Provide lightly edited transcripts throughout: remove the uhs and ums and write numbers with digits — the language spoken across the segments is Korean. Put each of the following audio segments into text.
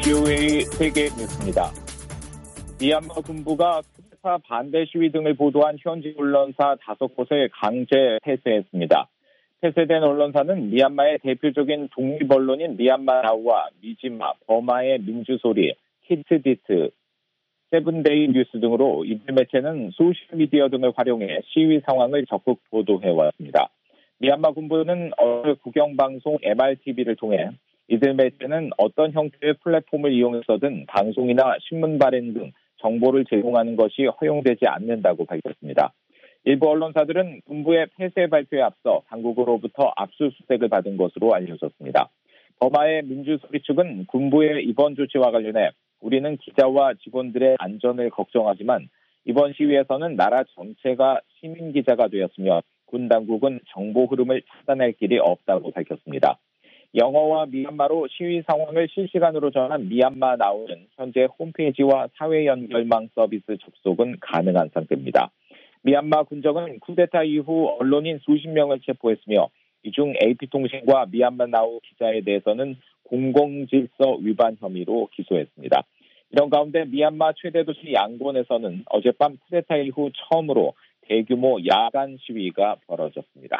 VOA 세계 뉴스입니다. 미얀마 군부가 쿠데타 반대 시위 등을 보도한 현지 언론사 5곳을 강제 폐쇄했습니다. 폐쇄된 언론사는 미얀마의 대표적인 독립 언론인 미얀마 나우와 미지마, 버마의 민주소리, 히트디트, 세븐데이 뉴스 등으로 이들 매체는 소셜미디어 등을 활용해 시위 상황을 적극 보도해왔습니다. 미얀마 군부는 어제 국영방송 MRTV를 통해 이들 매체는 어떤 형태의 플랫폼을 이용해서든 방송이나 신문 발행 등 정보를 제공하는 것이 허용되지 않는다고 밝혔습니다. 일부 언론사들은 군부의 폐쇄 발표에 앞서 당국으로부터 압수수색을 받은 것으로 알려졌습니다. 버마의 민주소리 측은 군부의 이번 조치와 관련해 우리는 기자와 직원들의 안전을 걱정하지만 이번 시위에서는 나라 전체가 시민 기자가 되었으며 군 당국은 정보 흐름을 차단할 길이 없다고 밝혔습니다. 영어와 미얀마로 시위 상황을 실시간으로 전한 미얀마 나우는 현재 홈페이지와 사회 연결망 서비스 접속은 가능한 상태입니다. 미얀마 군정은 쿠데타 이후 언론인 수십 명을 체포했으며 이 중 AP통신과 미얀마 나우 기자에 대해서는 공공질서 위반 혐의로 기소했습니다. 이런 가운데 미얀마 최대 도시 양곤에서는 어젯밤 쿠데타 이후 처음으로 대규모 야간 시위가 벌어졌습니다.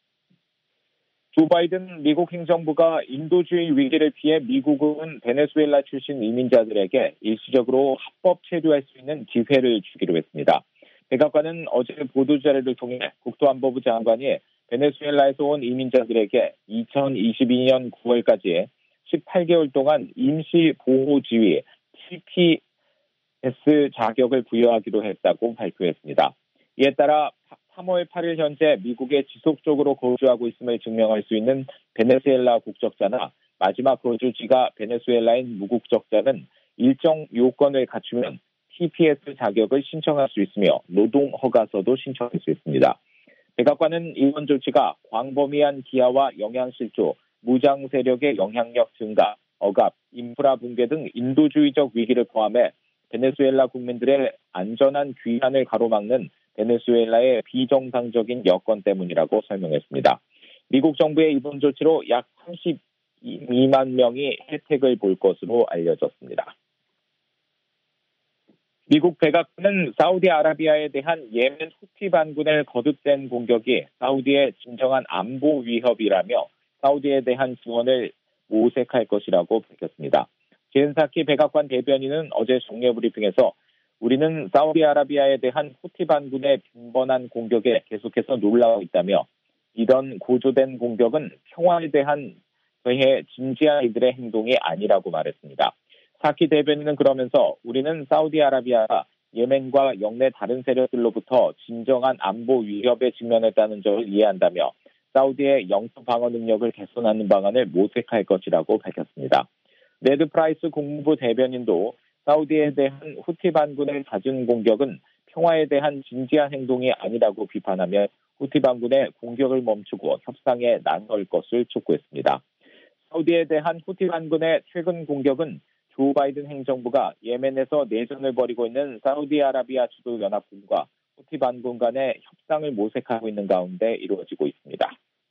조 바이든 미국 행정부가 인도주의 위기를 피해 미국은 베네수엘라 출신 이민자들에게 일시적으로 합법 체류할 수 있는 기회를 주기로 했습니다. 백악관은 어제 보도자료를 통해 국토안보부 장관이 베네수엘라에서 온 이민자들에게 2022년 9월까지 18개월 동안 임시 보호 지위 TPS 자격을 부여하기로 했다고 발표했습니다. 이에 따라 3월 8일 현재 미국에 지속적으로 거주하고 있음을 증명할 수 있는 베네수엘라 국적자나 마지막 거주지가 베네수엘라인 무국적자는 일정 요건을 갖추면 TPS 자격을 신청할 수 있으며 노동 허가서도 신청할 수 있습니다. 백악관은 이번 조치가 광범위한 기아와 영향실조, 무장 세력의 영향력 증가, 억압, 인프라 붕괴 등 인도주의적 위기를 포함해 베네수엘라 국민들의 안전한 귀환을 가로막는 베네수엘라의 비정상적인 여건 때문이라고 설명했습니다. 미국 정부의 이번 조치로 약 32만 명이 혜택을 볼 것으로 알려졌습니다. 미국 백악관은 사우디아라비아에 대한 예멘 후티 반군의 거듭된 공격이 사우디의 진정한 안보 위협이라며 사우디에 대한 지원을 모색할 것이라고 밝혔습니다. 젠사키 백악관 대변인은 어제 정례 브리핑에서 우리는 사우디아라비아에 대한 후티 반군의 빈번한 공격에 계속해서 놀라고 있다며 이런 고조된 공격은 평화에 대한 진지한 이들의 행동이 아니라고 말했습니다. 사키 대변인은 그러면서 우리는 사우디아라비아가 예멘과 영내 다른 세력들로부터 진정한 안보 위협에 직면했다는 점을 이해한다며 사우디의 영토 방어 능력을 개선하는 방안을 모색할 것이라고 밝혔습니다. 네드 프라이스 국무부 대변인도 사우디에 대한 후티 반군의 잦은 공격은 평화에 대한 진지한 행동이 아니라고 비판하며 후티 반군의 공격을 멈추고 협상에 나설 것을 촉구했습니다. 사우디에 대한 후티 반군의 최근 공격은 조 바이든 행정부가 예멘에서 내전을 벌이고 있는 사우디아라비아 주도 연합군과 후티 반군 간의 협상을 모색하고 있는 가운데 이루어지고 있습니다.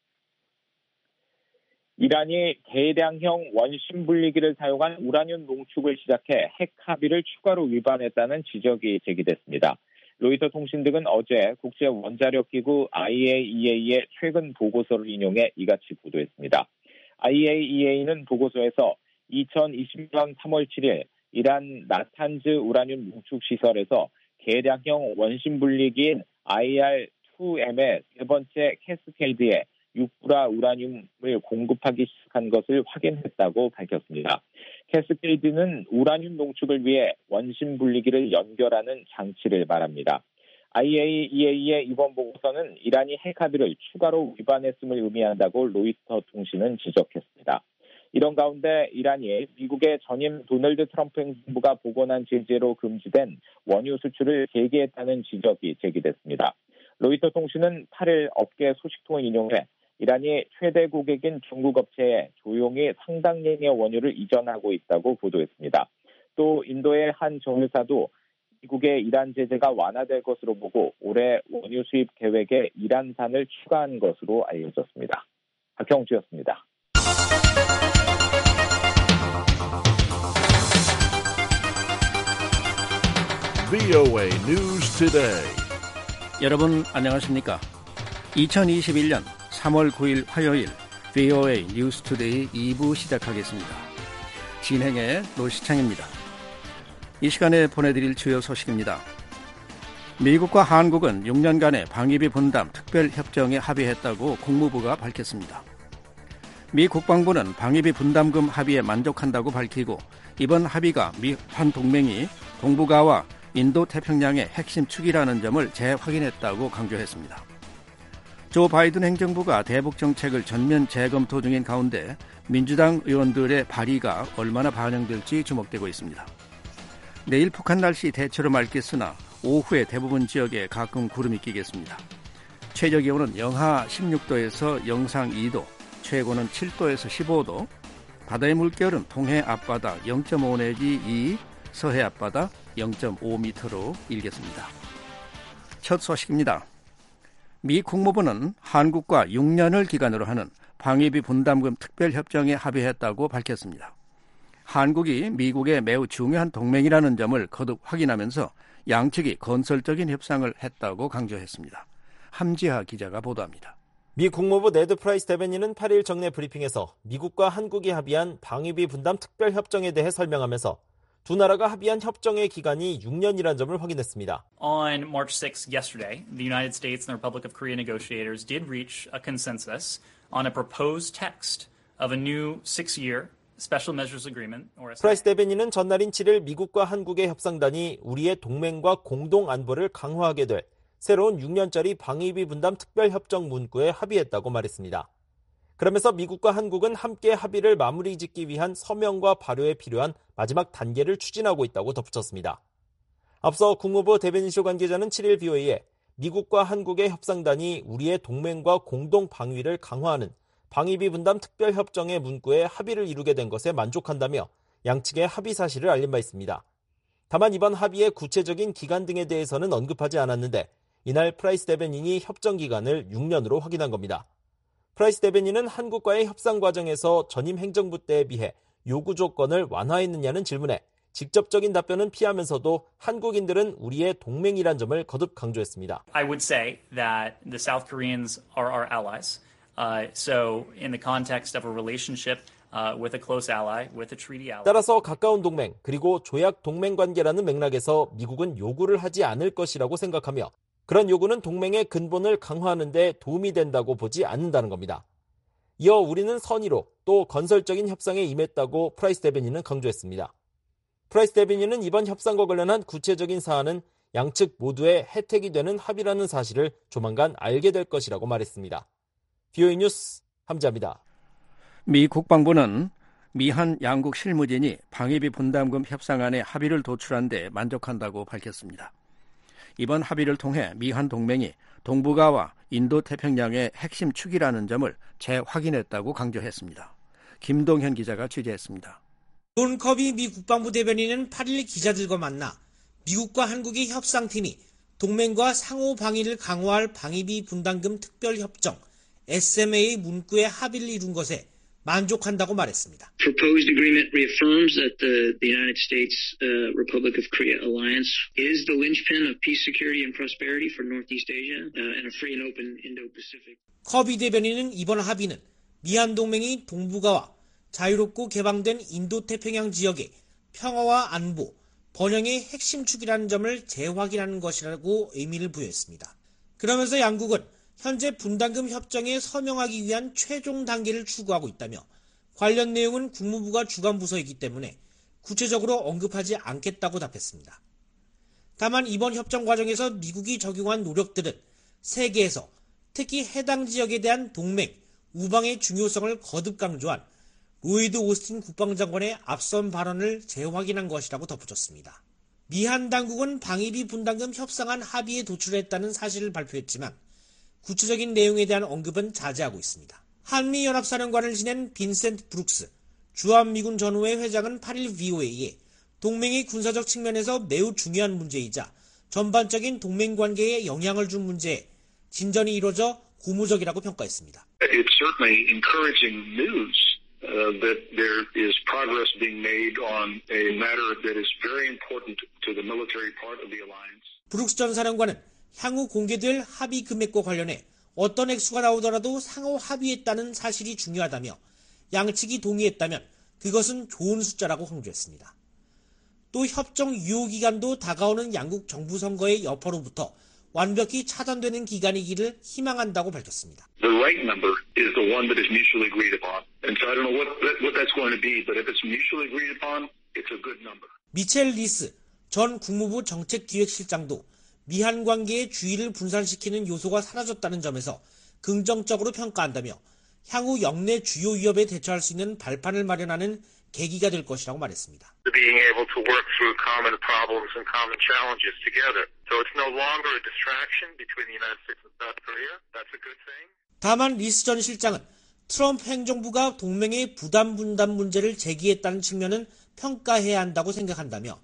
이란이 대량형 원심 분리기를 사용한 우라늄 농축을 시작해 핵 합의를 추가로 위반했다는 지적이 제기됐습니다. 로이터 통신 등은 어제 국제원자력기구 IAEA의 최근 보고서를 인용해 이같이 보도했습니다. IAEA는 보고서에서 2020년 3월 7일 이란 나탄즈 우라늄 농축 시설에서 대량형 원심 분리기인 IR-2M의 세 번째 캐스케이드에 육불화 우라늄을 공급하기 시작한 것을 확인했다고 밝혔습니다. 캐스케이드는 우라늄 농축을 위해 원심 분리기를 연결하는 장치를 말합니다. IAEA의 이번 보고서는 이란이 핵 합의를 추가로 위반했음을 의미한다고 로이터 통신은 지적했습니다. 이런 가운데 이란이 미국의 전임 도널드 트럼프 행정부가 복원한 제재로 금지된 원유 수출을 재개했다는 지적이 제기됐습니다. 로이터 통신은 8일 업계 소식통을 인용해 이란이 최대 고객인 중국 업체에 조용히 상당량의 원유를 이전하고 있다고 보도했습니다. 또 인도의 한 정유사도 미국의 이란 제재가 완화될 것으로 보고 올해 원유 수입 계획에 이란산을 추가한 것으로 알려졌습니다. 박형주였습니다. VOA News Today. 여러분 안녕하십니까? 2021년 3월 9일 화요일 VOA News Today 2부 시작하겠습니다. 진행의 노시창입니다. 이 시간에 보내드릴 주요 소식입니다. 미국과 한국은 6년간의 방위비 분담 특별협정에 합의했다고 국무부가 밝혔습니다. 미 국방부는 방위비 분담금 합의에 만족한다고 밝히고 이번 합의가 미한 동맹이 동북아와 인도태평양의 핵심 축이라는 점을 재확인했다고 강조했습니다. 조 바이든 행정부가 대북 정책을 전면 재검토 중인 가운데 민주당 의원들의 발의가 얼마나 반영될지 주목되고 있습니다. 내일 북한 날씨 대체로 맑겠으나 오후에 대부분 지역에 가끔 구름이 끼겠습니다. 최저 기온은 영하 16도에서 영상 2도, 최고는 7도에서 15도, 바다의 물결은 동해 앞바다 0.5 내지 2, 서해 앞바다 0.5m로 일겠습니다. 첫 소식입니다. 미 국무부는 한국과 6년을 기간으로 하는 방위비 분담금 특별협정에 합의했다고 밝혔습니다. 한국이 미국의 매우 중요한 동맹이라는 점을 거듭 확인하면서 양측이 건설적인 협상을 했다고 강조했습니다. 함지하 기자가 보도합니다. 미 국무부 네드 프라이스 대변인은 8일 정례 브리핑에서 미국과 한국이 합의한 방위비 분담 특별협정에 대해 설명하면서 두 나라가 합의한 협정의 기간이 6년이라는 점을 확인했습니다. On March 6th, yesterday, the United States and the Republic of Korea negotiators did reach a consensus on a proposed text of a new 6-year Special Measures Agreement. 프라이스 대변인은 전날인 7일 미국과 한국의 협상단이 우리의 동맹과 공동 안보를 강화하게 될 새로운 6년짜리 방위비 분담 특별협정 문구에 합의했다고 말했습니다. 그러면서 미국과 한국은 함께 합의를 마무리 짓기 위한 서명과 발효에 필요한 마지막 단계를 추진하고 있다고 덧붙였습니다. 앞서 국무부 대변인실 관계자는 7일 VOA에 미국과 한국의 협상단이 우리의 동맹과 공동 방위를 강화하는 방위비 분담 특별협정의 문구에 합의를 이루게 된 것에 만족한다며 양측의 합의 사실을 알린 바 있습니다. 다만 이번 합의의 구체적인 기간 등에 대해서는 언급하지 않았는데 이날 프라이스 대변인이 협정 기간을 6년으로 확인한 겁니다. 프라이스 대변인은 한국과의 협상 과정에서 전임 행정부 때에 비해 요구 조건을 완화했느냐는 질문에 직접적인 답변은 피하면서도 한국인들은 우리의 동맹이란 점을 거듭 강조했습니다. I would say that the South Koreans are our allies. So in the context of a relationship with a close ally, with a treaty ally. 따라서 가까운 동맹 그리고 조약 동맹 관계라는 맥락에서 미국은 요구를 하지 않을 것이라고 생각하며 그런 요구는 동맹의 근본을 강화하는 데 도움이 된다고 보지 않는다는 겁니다. 이어 우리는 선의로 또 건설적인 협상에 임했다고 프라이스 대변인은 강조했습니다. 프라이스 대변인은 이번 협상과 관련한 구체적인 사안은 양측 모두의 혜택이 되는 합의라는 사실을 조만간 알게 될 것이라고 말했습니다. VOA 뉴스 함지아입니다. 미 국방부는 미한 양국 실무진이 방위비 분담금 협상안에 합의를 도출한 데 만족한다고 밝혔습니다. 이번 합의를 통해 미한 동맹이 동북아와 인도태평양의 핵심 축이라는 점을 재확인했다고 강조했습니다. 김동현 기자가 취재했습니다. 존 커비 미 국방부 대변인은 8일 기자들과 만나 미국과 한국의 협상팀이 동맹과 상호 방위를 강화할 방위비 분담금 특별협정 SMA의 문구에 합의를 이룬 것에 만족한다고 말했습니다. Proposed agreement reaffirms that the United States Republic of Korea alliance is the linchpin of peace, security, and prosperity for Northeast Asia and a free and open Indo-Pacific. 커비 대변인은 이번 합의는 미한 동맹이 동북아와 자유롭고 개방된 인도태평양 지역의 평화와 안보, 번영의 핵심 축이라는 점을 재확인하는 것이라고 의미를 부여했습니다. 그러면서 양국은 현재 분담금 협정에 서명하기 위한 최종 단계를 추구하고 있다며 관련 내용은 국무부가 주관 부서이기 때문에 구체적으로 언급하지 않겠다고 답했습니다. 다만 이번 협정 과정에서 미국이 적용한 노력들은 세계에서 특히 해당 지역에 대한 동맹, 우방의 중요성을 거듭 강조한 로이드 오스틴 국방장관의 앞선 발언을 재확인한 것이라고 덧붙였습니다. 미한 당국은 방위비 분담금 협상안 합의에 도출했다는 사실을 발표했지만 구체적인 내용에 대한 언급은 자제하고 있습니다. 한미연합사령관을 지낸 빈센트 브룩스 주한미군 전후회 회장은 8일 VOA에 동맹의 군사적 측면에서 매우 중요한 문제이자 전반적인 동맹 관계에 영향을 준 문제에 진전이 이루어져 고무적이라고 평가했습니다. It's certainly encouraging news that there is progress being made on a matter that is very important to the military part of the alliance. 브룩스 전 사령관은 향후 공개될 합의 금액과 관련해 어떤 액수가 나오더라도 상호 합의했다는 사실이 중요하다며 양측이 동의했다면 그것은 좋은 숫자라고 강조했습니다. 또 협정 유효 기간도 다가오는 양국 정부 선거의 여파로부터 완벽히 차단되는 기간이기를 희망한다고 밝혔습니다. The right number is the one that is mutually agreed upon. And so I don't know what that's going to be, but if it's mutually agreed upon, it's a good number. 미첼 리스 전 국무부 정책기획실장도 미한 관계의 주의를 분산시키는 요소가 사라졌다는 점에서 긍정적으로 평가한다며 향후 영내 주요 위협에 대처할 수 있는 발판을 마련하는 계기가 될 것이라고 말했습니다. Being able to work through common problems and common challenges together. So it's no longer a distraction between the United States and South Korea. That's a good thing. 다만 리스 전 실장은 트럼프 행정부가 동맹의 부담 분담 문제를 제기했다는 측면은 평가해야 한다고 생각한다며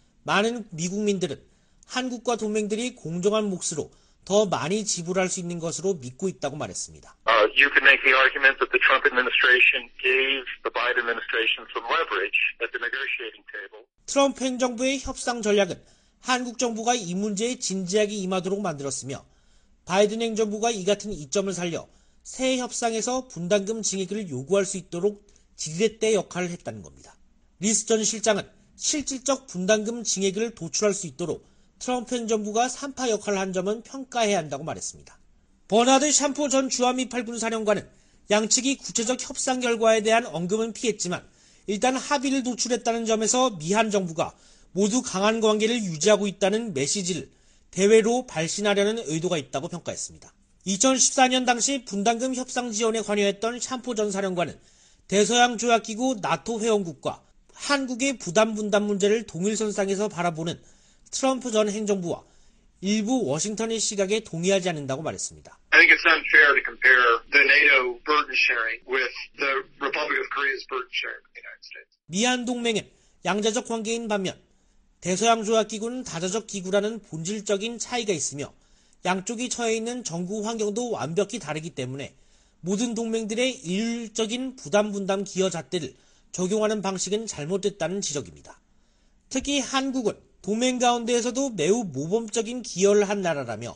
많은 미국민들은 한국과 동맹들이 공정한 몫으로 더 많이 지불할 수 있는 것으로 믿고 있다고 말했습니다. You can make the argument that the Trump administration gave the Biden administration some leverage at the negotiating table. 트럼프 행정부의 협상 전략은 한국 정부가 이 문제에 진지하게 임하도록 만들었으며 바이든 행정부가 이 같은 이점을 살려 새 협상에서 분담금 증액을 요구할 수 있도록 지렛대 역할을 했다는 겁니다. 리스 전 실장은 실질적 분담금 증액을 도출할 수 있도록 트럼프 행정부가 산파 역할을 한 점은 평가해야 한다고 말했습니다. 버나드 샴포 전 주한미 8군 사령관은 양측이 구체적 협상 결과에 대한 언급은 피했지만 일단 합의를 도출했다는 점에서 미한 정부가 모두 강한 관계를 유지하고 있다는 메시지를 대외로 발신하려는 의도가 있다고 평가했습니다. 2014년 당시 분담금 협상 지원에 관여했던 샴포 전 사령관은 대서양 조약기구 나토 회원국과 한국의 부담 분담 문제를 동일선상에서 바라보는 트럼프 전 행정부와 일부 워싱턴의 시각에 동의하지 않는다고 말했습니다. I think it's unfair to compare the NATO burden sharing with the Republic of Korea's burden sharing with the United States. 미한 동맹은 양자적 관계인 반면 대서양 조약기구는 다자적 기구라는 본질적인 차이가 있으며 양쪽이 처해 있는 정구 환경도 완벽히 다르기 때문에 모든 동맹들의 일률적인 부담 분담 기여 잣대를 적용하는 방식은 잘못됐다는 지적입니다. 특히 한국은 동맹 가운데에서도 매우 모범적인 기여를 한 나라라며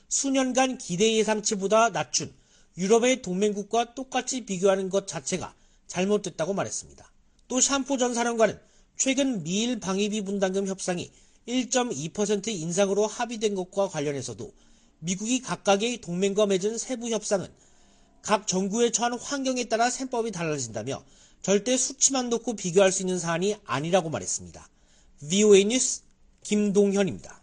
수년간 기대 예상치보다 낮춘 유럽의 동맹국과 똑같이 비교하는 것 자체가 잘못됐다고 말했습니다. 또 샴포 전 사령관은 최근 미일 방위비 분담금 협상이 1.2% 인상으로 합의된 것과 관련해서도 미국이 각각의 동맹과 맺은 세부 협상은 각 정부에 처한 환경에 따라 셈법이 달라진다며 절대 수치만 놓고 비교할 수 있는 사안이 아니라고 말했습니다. VOA 뉴스 김동현입니다.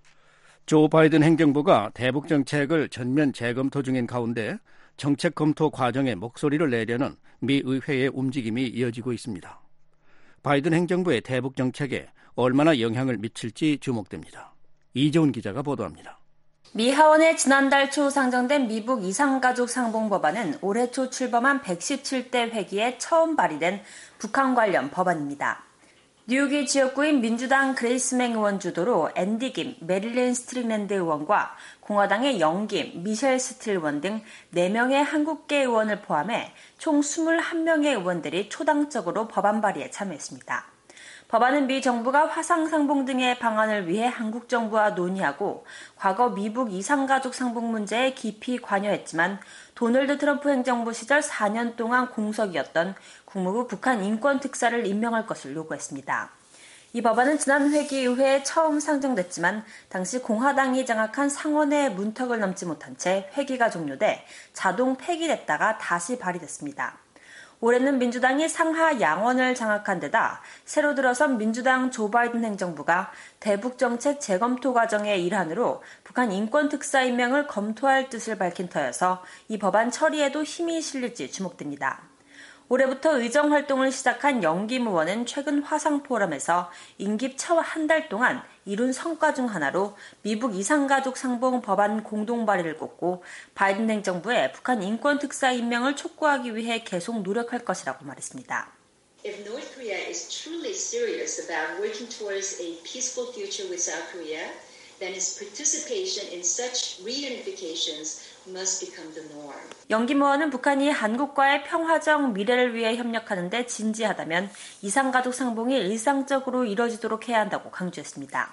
조 바이든 행정부가 대북 정책을 전면 재검토 중인 가운데 정책 검토 과정에 목소리를 내려는 미 의회의 움직임이 이어지고 있습니다. 바이든 행정부의 대북 정책에 얼마나 영향을 미칠지 주목됩니다. 이재훈 기자가 보도합니다. 미 하원에 지난달 초 상정된 미국 이산가족 상봉 법안은 올해 초 출범한 117대 회기에 처음 발의된 북한 관련 법안입니다. 뉴욕의 지역구인 민주당 그레이스맹 의원 주도로 앤디 김, 메릴린 스트릭랜드 의원과 공화당의 영김, 미셸 스틸 의원 등 4명의 한국계 의원을 포함해 총 21명의 의원들이 초당적으로 법안 발의에 참여했습니다. 법안은 미 정부가 화상 상봉 등의 방안을 위해 한국 정부와 논의하고 과거 미국 이산가족 상봉 문제에 깊이 관여했지만 도널드 트럼프 행정부 시절 4년 동안 공석이었던 국무부 북한 인권특사를 임명할 것을 요구했습니다. 이 법안은 지난 회기의회에 처음 상정됐지만 당시 공화당이 장악한 상원의 문턱을 넘지 못한 채 회기가 종료돼 자동 폐기됐다가 다시 발의됐습니다. 올해는 민주당이 상하 양원을 장악한 데다 새로 들어선 민주당 조 바이든 행정부가 대북정책 재검토 과정의 일환으로 북한 인권특사 임명을 검토할 뜻을 밝힌 터여서 이 법안 처리에도 힘이 실릴지 주목됩니다. 올해부터 의정활동을 시작한 영김 의원은 최근 화상포럼에서 임기 첫 한 달 동안 이룬 성과 중 하나로 미국 이산가족 상봉 법안 공동 발의를 꼽고 바이든 행정부의 북한 인권특사 임명을 촉구하기 위해 계속 노력할 것이라고 말했습니다. If North Korea is truly serious about working towards a peaceful future with South Korea, then its participation in such reunifications must become the norm. 영기무원은 북한이 한국과의 평화적 미래를 위해 협력하는 데 진지하다면 이산가족 상봉이 일상적으로 이뤄지도록 해야 한다고 강조했습니다.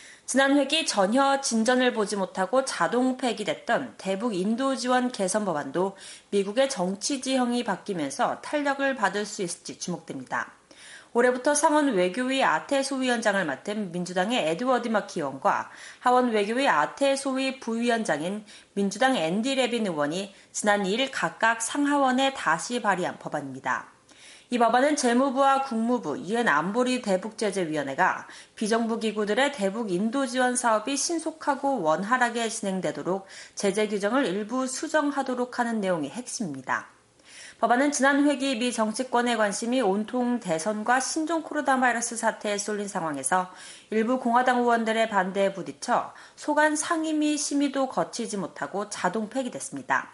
지난 회기 전혀 진전을 보지 못하고 자동 폐기됐던 대북 인도 지원 개선 법안도 미국의 정치 지형이 바뀌면서 탄력을 받을 수 있을지 주목됩니다. 올해부터 상원 외교위 아태 소위원장을 맡은 민주당의 에드워드 마키 의원과 하원 외교위 아태 소위 부위원장인 민주당 앤디 레빈 의원이 지난 2일 각각 상하원에 다시 발의한 법안입니다. 이 법안은 재무부와 국무부, 유엔 안보리 대북제재위원회가 비정부 기구들의 대북 인도 지원 사업이 신속하고 원활하게 진행되도록 제재 규정을 일부 수정하도록 하는 내용이 핵심입니다. 법안은 지난 회기 미 정치권의 관심이 온통 대선과 신종 코로나 바이러스 사태에 쏠린 상황에서 일부 공화당 의원들의 반대에 부딪혀 소관 상임 및 심의도 거치지 못하고 자동 폐기됐습니다.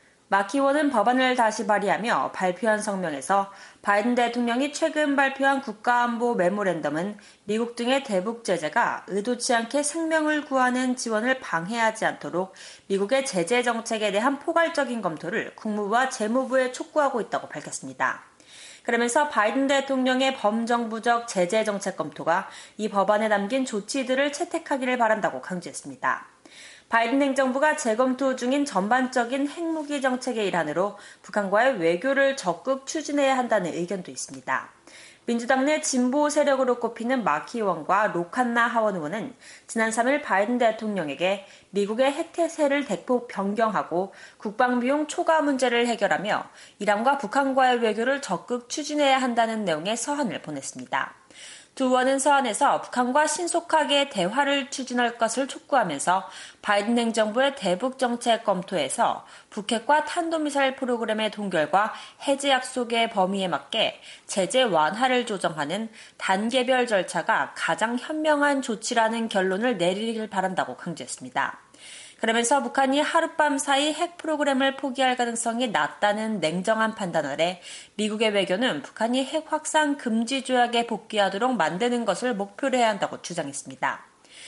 마키 의원은 법안을 다시 발의하며 발표한 성명에서 바이든 대통령이 최근 발표한 국가안보 메모랜덤은 미국 등의 대북 제재가 의도치 않게 생명을 구하는 지원을 방해하지 않도록 미국의 제재 정책에 대한 포괄적인 검토를 국무부와 재무부에 촉구하고 있다고 밝혔습니다. 그러면서 바이든 대통령의 범정부적 제재 정책 검토가 이 법안에 담긴 조치들을 채택하기를 바란다고 강조했습니다. 바이든 행정부가 재검토 중인 전반적인 핵무기 정책의 일환으로 북한과의 외교를 적극 추진해야 한다는 의견도 있습니다. 민주당 내 진보 세력으로 꼽히는 마키 의원과 로칸나 하원 의원은 지난 3일 바이든 대통령에게 미국의 핵태세를 대폭 변경하고 국방비용 초과 문제를 해결하며 이란과 북한과의 외교를 적극 추진해야 한다는 내용의 서한을 보냈습니다. 두 의원은 서한에서 북한과 신속하게 대화를 추진할 것을 촉구하면서 바이든 행정부의 대북 정책 검토에서 북핵과 탄도미사일 프로그램의 동결과 해제 약속의 범위에 맞게 제재 완화를 조정하는 단계별 절차가 가장 현명한 조치라는 결론을 내리길 바란다고 강조했습니다. 그러면서 북한이 하룻밤 사이 핵 프로그램을 포기할 가능성이 낮다는 냉정한 판단 아래 미국의 외교는 북한이 핵 확산 금지 조약에 복귀하도록 만드는 것을 목표로 해야 한다고 주장했습니다.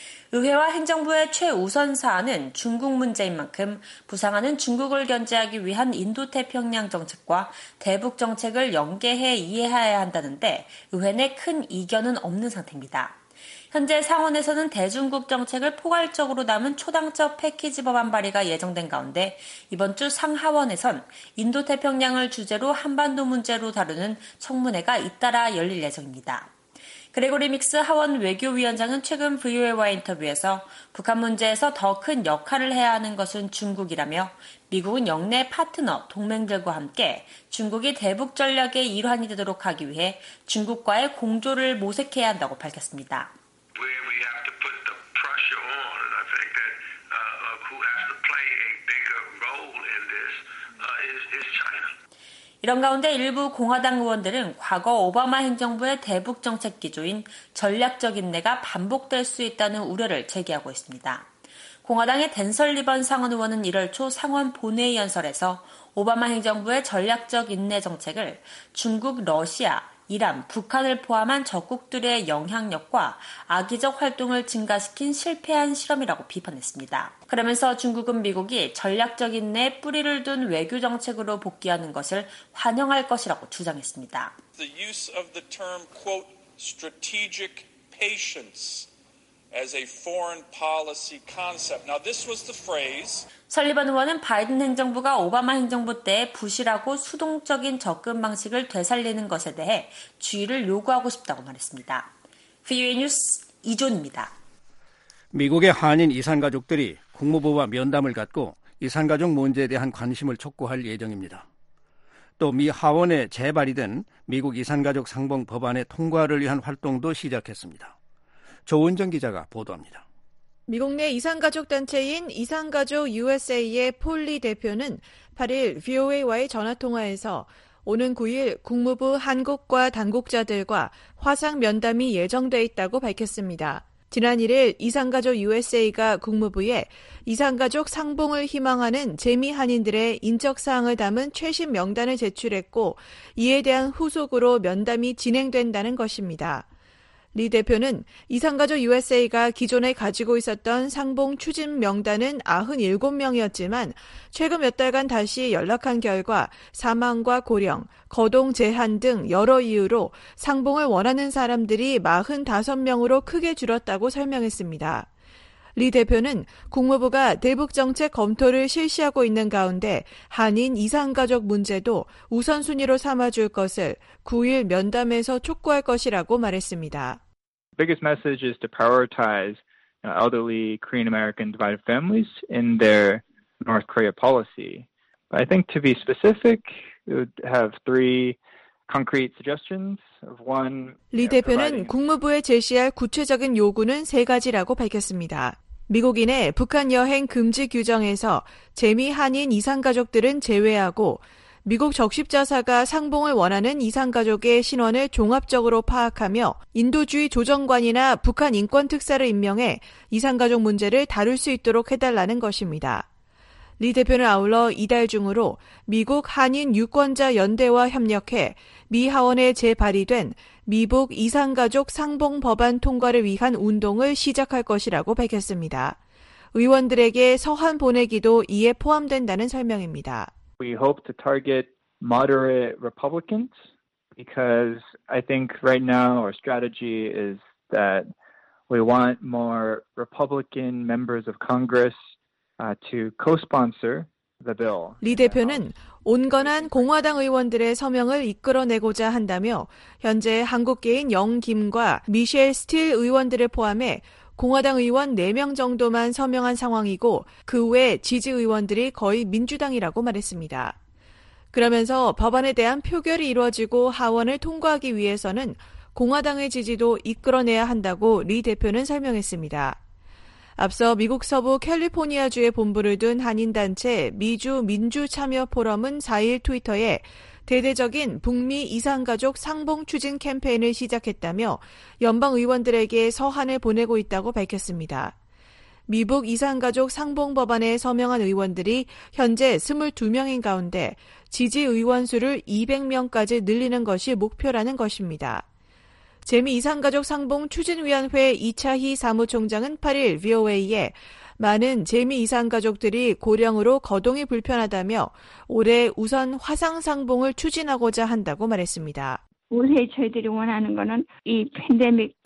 의회와 행정부의 최우선 사안은 중국 문제인 만큼 부상하는 중국을 견제하기 위한 인도태평양 정책과 대북 정책을 연계해 이해해야 한다는데 의회 내 큰 이견은 없는 상태입니다. 현재 상원에서는 대중국 정책을 포괄적으로 담은 초당적 패키지 법안 발의가 예정된 가운데 이번 주 상하원에선 인도태평양을 주제로 한반도 문제로 다루는 청문회가 잇따라 열릴 예정입니다. 그레고리 믹스 하원 외교위원장은 최근 VOA와의 인터뷰에서 북한 문제에서 더 큰 역할을 해야 하는 것은 중국이라며 미국은 영내 파트너, 동맹들과 함께 중국이 대북 전략의 일환이 되도록 하기 위해 중국과의 공조를 모색해야 한다고 밝혔습니다. 이런 가운데 일부 공화당 의원들은 과거 오바마 행정부의 대북 정책 기조인 전략적 인내가 반복될 수 있다는 우려를 제기하고 있습니다. 공화당의 댄 설리번 상원 의원은 1월 초 상원 본회의 연설에서 오바마 행정부의 전략적 인내 정책을 중국, 러시아, 이란, 북한을 포함한 적국들의 영향력과 악의적 활동을 증가시킨 실패한 실험이라고 비판했습니다. 그러면서 중국은 미국이 전략적 인내에 뿌리를 둔 외교 정책으로 복귀하는 것을 환영할 것이라고 주장했습니다. The use of the term, quote, strategic patience as a foreign policy concept. Now this was the phrase. 설리번 의원은 바이든 행정부가 오바마 행정부 때 부실하고 수동적인 접근 방식을 되살리는 것에 대해 주의를 요구하고 싶다고 말했습니다. VOA 뉴스 이존입니다. 미국의 한인 이산가족들이 국무부와 면담을 갖고 이산가족 문제에 대한 관심을 촉구할 예정입니다. 또 미 하원에 재발의된 미국 이산가족 상봉 법안의 통과를 위한 활동도 시작했습니다. 조은정 기자가 보도합니다. 미국 내 이산가족 단체인 이산가족 USA의 폴리 대표는 8일 VOA와의 전화통화에서 오는 9일 국무부 한국과 당국자들과 화상 면담이 예정돼 있다고 밝혔습니다. 지난 1일 이산가족 USA가 국무부에 이산가족 상봉을 희망하는 재미 한인들의 인적사항을 담은 최신 명단을 제출했고 이에 대한 후속으로 면담이 진행된다는 것입니다. 리 대표는 이산가족 USA가 기존에 가지고 있었던 상봉 추진 명단은 97명이었지만 최근 몇 달간 다시 연락한 결과 사망과 고령, 거동 제한 등 여러 이유로 상봉을 원하는 사람들이 45명으로 크게 줄었다고 설명했습니다. 리 대표는 국무부가 대북 정책 검토를 실시하고 있는 가운데 한인 이산가족 문제도 우선순위로 삼아줄 것을 9일 면담에서 촉구할 것이라고 말했습니다. The biggest message is to prioritize elderly Korean American divided families in their North Korea policy. But I think to be specific, it would have three concrete suggestions of one. 리 대표는 국무부에 제시할 구체적인 요구는 3가지라고 밝혔습니다. 미국인의 북한 여행 금지 규정에서 재미 한인 이산가족들은 제외하고 미국 적십자사가 상봉을 원하는 이산가족의 신원을 종합적으로 파악하며 인도주의 조정관이나 북한 인권특사를 임명해 이산가족 문제를 다룰 수 있도록 해달라는 것입니다. 리 대표는 아울러 이달 중으로 미국 한인 유권자 연대와 협력해 미 하원에 재발의된 미북 이산가족 상봉 법안 통과를 위한 운동을 시작할 것이라고 밝혔습니다. 의원들에게 서한 보내기도 이에 포함된다는 설명입니다. We hope to target moderate Republicans because I think right now our strategy is that we want more Republican members of Congress to co-sponsor the bill. 리 대표는 온건한 공화당 의원들의 서명을 이끌어내고자 한다며 현재 한국계인 영김과 미셸 스틸 의원들을 포함해 공화당 의원 4명 정도만 서명한 상황이고 그 외 지지 의원들이 거의 민주당이라고 말했습니다. 그러면서 법안에 대한 표결이 이루어지고 하원을 통과하기 위해서는 공화당의 지지도 이끌어내야 한다고 리 대표는 설명했습니다. 앞서 미국 서부 캘리포니아주에 본부를 둔 한인단체 미주 민주참여 포럼은 4일 트위터에 대대적인 북미 이산가족 상봉 추진 캠페인을 시작했다며 연방 의원들에게 서한을 보내고 있다고 밝혔습니다. 미북 이산가족 상봉 법안에 서명한 의원들이 현재 22명인 가운데 지지 의원 수를 200명까지 늘리는 것이 목표라는 것입니다. 재미 이산가족 상봉 추진위원회 이차희 사무총장은 8일 VOA에 많은 재미 이산가족들이 고령으로 거동이 불편하다며 올해 우선 화상상봉을 추진하고자 한다고 말했습니다. 올해 저희들이 원하는 거는 이 팬데믹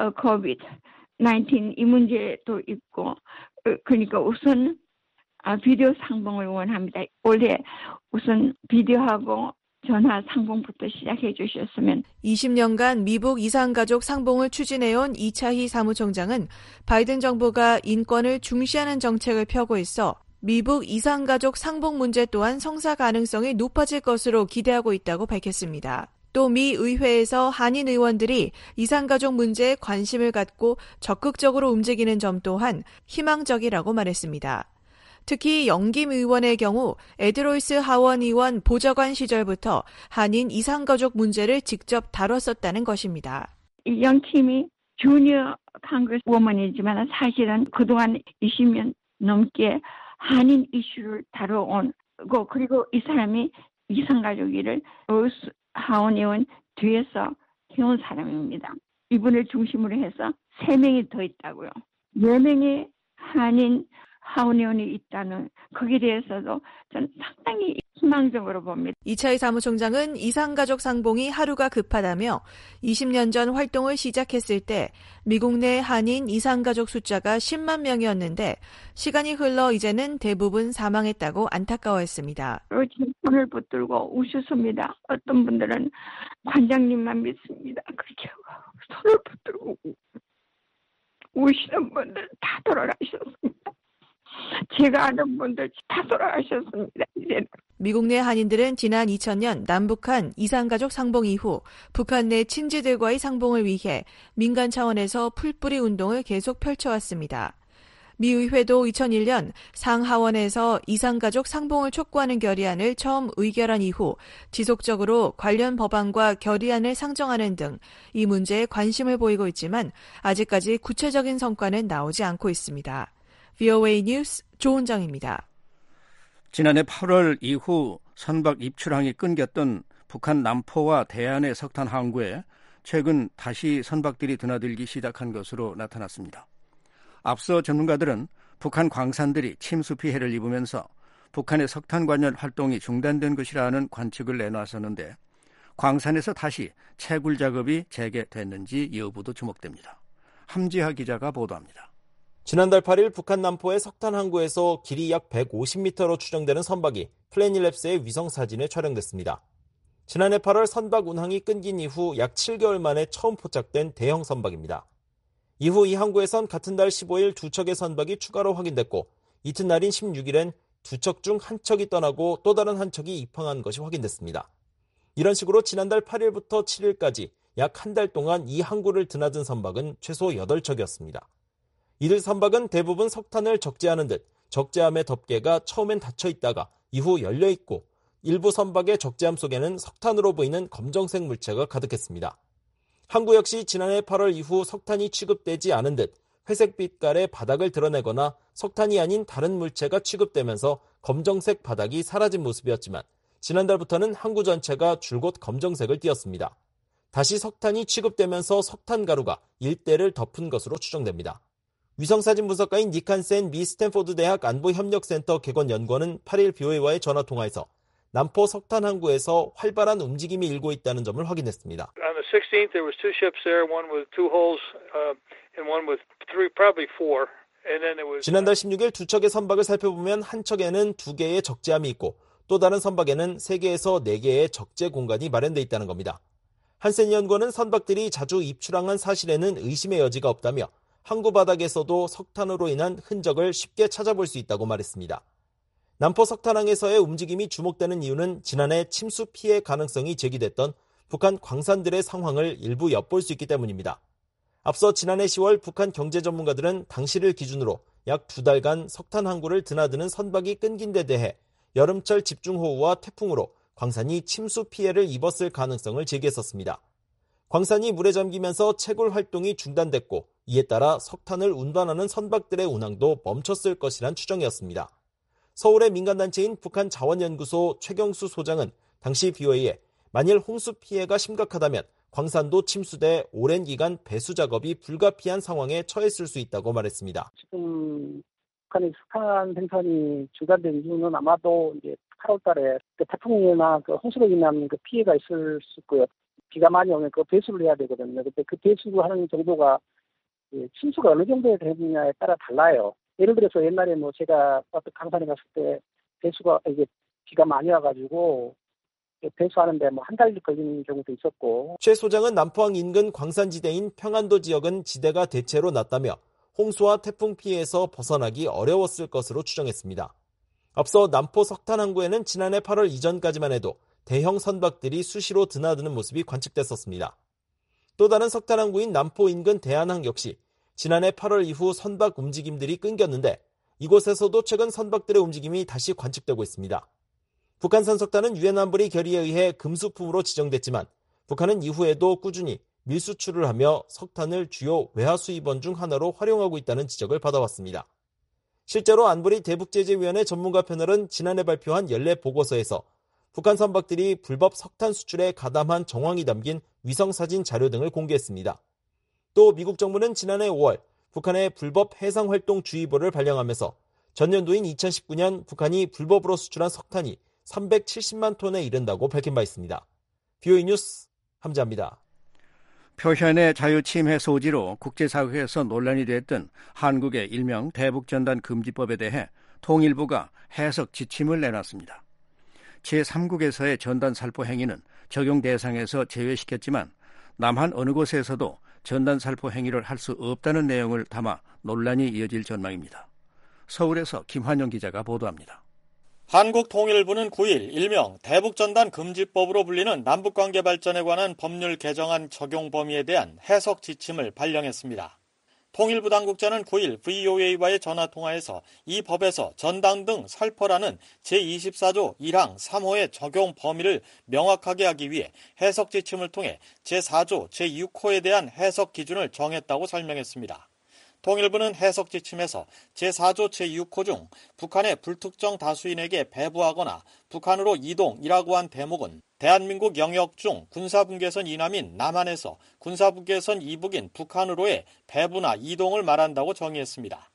COVID-19 이 문제도 있고 그러니까 우선 비디오 상봉을 원합니다. 올해 우선 비디오하고 전화 상봉부터 시작해 주셨으면. 20년간 미북 이산가족 상봉을 추진해온 이차희 사무총장은 바이든 정부가 인권을 중시하는 정책을 펴고 있어 미북 이산가족 상봉 문제 또한 성사 가능성이 높아질 것으로 기대하고 있다고 밝혔습니다. 또 미 의회에서 한인 의원들이 이산가족 문제에 관심을 갖고 적극적으로 움직이는 점 또한 희망적이라고 말했습니다. 특히 영김 의원의 경우 에드로이스 하원 의원 보좌관 시절부터 한인 이산가족 문제를 직접 다뤘었다는 것입니다. 영킴이 주니어 컨그레스 워먼이지만 사실은 그동안 20년 넘게 한인 이슈를 다뤄온 거 그리고 이 사람이 이산가족 일을 로스 하원 의원 뒤에서 해온 사람입니다. 이분을 중심으로 해서 3명이 더 있다고요. 4명의 한인 하원 의원이 있다는 거기에 대해서도 저는 상당히 희망적으로 봅니다. 이차희 사무총장은 이산가족 상봉이 하루가 급하다며 20년 전 활동을 시작했을 때 미국 내 한인 이산가족 숫자가 10만 명이었는데 시간이 흘러 이제는 대부분 사망했다고 안타까워했습니다. 손을 붙들고 우셨습니다. 어떤 분들은 관장님만 믿습니다. 그렇게 손을 붙들고 우시는 분들 다 돌아가셨습니다. 제가 아는 분들 다 돌아가셨습니다. 이제는. 미국 내 한인들은 지난 2000년 남북한 이산가족 상봉 이후 북한 내 친지들과의 상봉을 위해 민간 차원에서 풀뿌리 운동을 계속 펼쳐왔습니다. 미 의회도 2001년 상하원에서 이산가족 상봉을 촉구하는 결의안을 처음 의결한 이후 지속적으로 관련 법안과 결의안을 상정하는 등 이 문제에 관심을 보이고 있지만 아직까지 구체적인 성과는 나오지 않고 있습니다. VOA 뉴스 조은정입니다. 지난해 8월 이후 선박 입출항이 끊겼던 북한 남포와 대안의 석탄 항구에 최근 다시 선박들이 드나들기 시작한 것으로 나타났습니다. 앞서 전문가들은 북한 광산들이 침수 피해를 입으면서 북한의 석탄 관련 활동이 중단된 것이라는 관측을 내놨었는데 광산에서 다시 채굴 작업이 재개됐는지 여부도 주목됩니다. 함지하 기자가 보도합니다. 지난달 8일 북한 남포의 석탄 항구에서 길이 약 150m로 추정되는 선박이 플래닛랩스의 위성사진에 촬영됐습니다. 지난해 8월 선박 운항이 끊긴 이후 약 7개월 만에 처음 포착된 대형 선박입니다. 이후 이 항구에선 같은 달 15일 두 척의 선박이 추가로 확인됐고 이튿날인 16일엔 두 척 중 한 척이 떠나고 또 다른 한 척이 입항한 것이 확인됐습니다. 이런 식으로 지난달 8일부터 7일까지 약 한 달 동안 이 항구를 드나든 선박은 최소 8척이었습니다. 이들 선박은 대부분 석탄을 적재하는 듯 적재함의 덮개가 처음엔 닫혀 있다가 이후 열려 있고 일부 선박의 적재함 속에는 석탄으로 보이는 검정색 물체가 가득했습니다. 항구 역시 지난해 8월 이후 석탄이 취급되지 않은 듯 회색 빛깔의 바닥을 드러내거나 석탄이 아닌 다른 물체가 취급되면서 검정색 바닥이 사라진 모습이었지만 지난달부터는 항구 전체가 줄곧 검정색을 띠었습니다. 다시 석탄이 취급되면서 석탄 가루가 일대를 덮은 것으로 추정됩니다. 위성사진 분석가인 니칸센 미 스탠포드 대학 안보협력센터 개건연구원은 8일 BOA와의 전화통화에서 남포 석탄 항구에서 활발한 움직임이 일고 있다는 점을 확인했습니다. On the 16th, there was two ships there, one with two hulls and one with three, probably four. And then there was. 지난달 16일 두 척의 선박을 살펴보면 한 척에는 2개의 적재함이 있고 또 다른 선박에는 3개에서 4개의 적재 공간이 마련돼 있다는 겁니다. 한센 연구원은 선박들이 자주 입출항한 사실에는 의심의 여지가 없다며 항구 바닥에서도 석탄으로 인한 흔적을 쉽게 찾아볼 수 있다고 말했습니다. 남포 석탄항에서의 움직임이 주목되는 이유는 지난해 침수 피해 가능성이 제기됐던 북한 광산들의 상황을 일부 엿볼 수 있기 때문입니다. 앞서 지난해 10월 북한 경제 전문가들은 당시를 기준으로 약 2달간 석탄 항구를 드나드는 선박이 끊긴 데 대해 여름철 집중호우와 태풍으로 광산이 침수 피해를 입었을 가능성을 제기했었습니다. 광산이 물에 잠기면서 채굴 활동이 중단됐고 이에 따라 석탄을 운반하는 선박들의 운항도 멈췄을 것이란 추정이었습니다. 서울의 민간단체인 북한자원연구소 최경수 소장은 당시 BOA에 만일 홍수 피해가 심각하다면 광산도 침수돼 오랜 기간 배수 작업이 불가피한 상황에 처했을 수 있다고 말했습니다. 지금 북한의 석탄 생산이 중단된 이유는 아마도 이제 8월 달에 태풍이나 홍수로 인한 피해가 있을 수 있고요. 비가 많이 오면 배수를 해야 되거든요. 근데 그 배수하는 정도가 침수가 어느 정도에 되느냐에 따라 달라요. 예를 들어서 옛날에 제가 어떤 강산에 갔을 때 배수가 이게 비가 많이 와가지고 배수하는데 한 달 걸리는 경우도 있었고. 최 소장은 남포항 인근 광산지대인 평안도 지역은 지대가 대체로 낮다며 홍수와 태풍 피해에서 벗어나기 어려웠을 것으로 추정했습니다. 앞서 남포 석탄 항구에는 지난해 8월 이전까지만 해도 대형 선박들이 수시로 드나드는 모습이 관측됐었습니다. 또 다른 석탄 항구인 남포 인근 대한항 역시 지난해 8월 이후 선박 움직임들이 끊겼는데 이곳에서도 최근 선박들의 움직임이 다시 관측되고 있습니다. 북한산 석탄은 유엔 안보리 결의에 의해 금수품으로 지정됐지만 북한은 이후에도 꾸준히 밀수출을 하며 석탄을 주요 외화 수입원 중 하나로 활용하고 있다는 지적을 받아왔습니다. 실제로 안보리 대북제재위원회 전문가 패널은 지난해 발표한 연례 보고서에서 북한 선박들이 불법 석탄 수출에 가담한 정황이 담긴 위성사진 자료 등을 공개했습니다. 또 미국 정부는 지난해 5월 북한의 불법 해상활동주의보를 발령하면서 전년도인 2019년 북한이 불법으로 수출한 석탄이 370만 톤에 이른다고 밝힌 바 있습니다. BOA 뉴스 함지아입니다. 표현의 자유 침해 소지로 국제사회에서 논란이 됐던 한국의 일명 대북전단 금지법에 대해 통일부가 해석 지침을 내놨습니다. 제3국에서의 전단 살포 행위는 적용 대상에서 제외시켰지만 남한 어느 곳에서도 전단 살포 행위를 할 수 없다는 내용을 담아 논란이 이어질 전망입니다. 서울에서 김환영 기자가 보도합니다. 한국통일부는 9일 일명 대북전단 금지법으로 불리는 남북관계 발전에 관한 법률 개정안 적용 범위에 대한 해석 지침을 발령했습니다. 통일부 당국자는 9일 VOA와의 전화통화에서 이 법에서 전단 등 살포라는 제24조 1항 3호의 적용 범위를 명확하게 하기 위해 해석 지침을 통해 제4조 제6호에 대한 해석 기준을 정했다고 설명했습니다. 통일부는 해석 지침에서 제4조 제6호 중 북한의 불특정 다수인에게 배부하거나 북한으로 이동이라고 한 대목은 대한민국 영역 중 군사분계선 이남인 남한에서 군사분계선 이북인 북한으로의 배부나 이동을 말한다고 정의했습니다.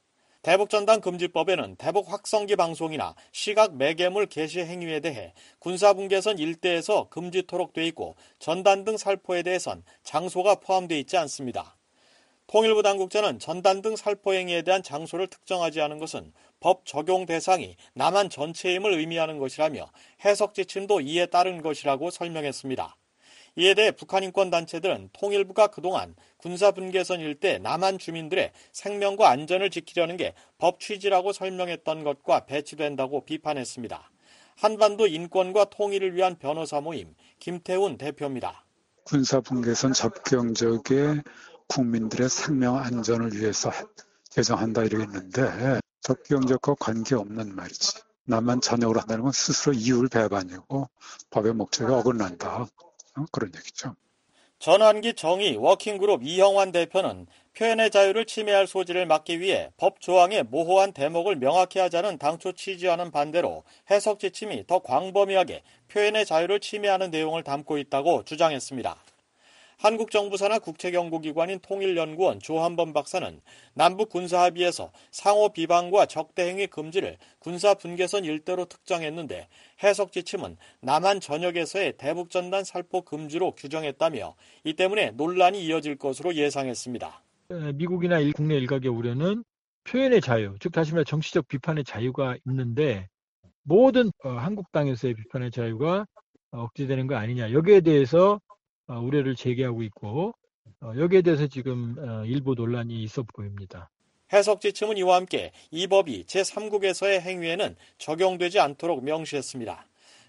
대북전단금지법에는 대북 확성기 방송이나 시각 매개물 게시 행위에 대해 군사분계선 일대에서 금지토록 돼 있고 전단 등 살포에 대해선 장소가 포함되어 있지 않습니다. 통일부 당국자는 전단 등 살포 행위에 대한 장소를 특정하지 않은 것은 법 적용 대상이 남한 전체임을 의미하는 것이라며 해석 지침도 이에 따른 것이라고 설명했습니다. 이에 대해 북한 인권단체들은 통일부가 그동안 군사분계선 일대 남한 주민들의 생명과 안전을 지키려는 게 법 취지라고 설명했던 것과 배치된다고 비판했습니다. 한반도 인권과 통일을 위한 변호사 모임 김태훈 대표입니다. 군사분계선 접경 지역의 국민들의 생명 안전을 위해서 제정한다 이러겠는데 접경 지역과 관계없는 말이지. 남한 전역으로 한다는 건 스스로 이율 배반이고 법의 목적에 어긋난다. 그런 얘기죠. 전환기 정의 워킹그룹 이형환 대표는 표현의 자유를 침해할 소지를 막기 위해 법 조항의 모호한 대목을 명확히 하자는 당초 취지와는 반대로 해석 지침이 더 광범위하게 표현의 자유를 침해하는 내용을 담고 있다고 주장했습니다. 한국 정부 산하 국책연구기관인 통일연구원 조한범 박사는 남북 군사합의에서 상호 비방과 적대행위 금지를 군사분계선 일대로 특정했는데 해석 지침은 남한 전역에서의 대북전단 살포 금지로 규정했다며 이 때문에 논란이 이어질 것으로 예상했습니다. 미국이나 국내 일각의 우려는 표현의 자유, 즉 다시 말해 정치적 비판의 자유가 있는데 모든 한국 땅에서의 비판의 자유가 억제되는 거 아니냐. 여기에 대해서 우려를 제기하고 있고 여기에 대해서 지금 일부 논란이 있어 보입니다. 해석 지침은 이와 함께 이 법이 제3국에서의 행위에는 적용되지 않도록 명시했습니다.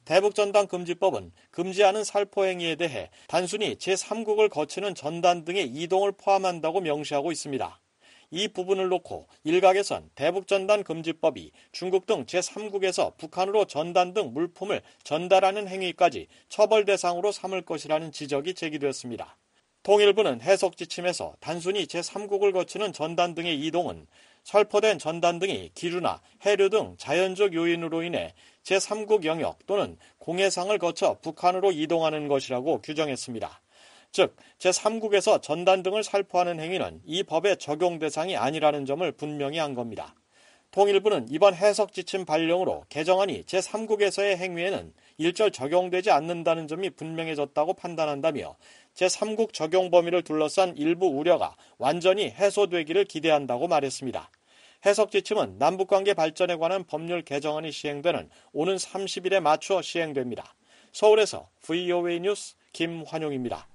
대북전단금지법은 금지하는 살포 행위에 대해 단순히 제3국을 거치는 전단 등의 이동을 포함한다고 명시하고 있습니다. 이 부분을 놓고 일각에선 대북전단금지법이 중국 등 제3국에서 북한으로 전단 등 물품을 전달하는 행위까지 처벌 대상으로 삼을 것이라는 지적이 제기됐습니다. 통일부는 해석 지침에서 단순히 제3국을 거치는 전단 등의 이동은 살포된 전단 등이 기류나 해류 등 자연적 요인으로 인해 제3국 영역 또는 공해상을 거쳐 북한으로 이동하는 것이라고 규정했습니다. 즉, 제3국에서 전단 등을 살포하는 행위는 이 법의 적용 대상이 아니라는 점을 분명히 한 겁니다. 통일부는 이번 해석 지침 발령으로 개정안이 제3국에서의 행위에는 일절 적용되지 않는다는 점이 분명해졌다고 판단한다며 제3국 적용 범위를 둘러싼 일부 우려가 완전히 해소되기를 기대한다고 말했습니다. 해석 지침은 남북관계 발전에 관한 법률 개정안이 시행되는 오는 30일에 맞춰 시행됩니다. 서울에서 VOA 뉴스 김환용입니다.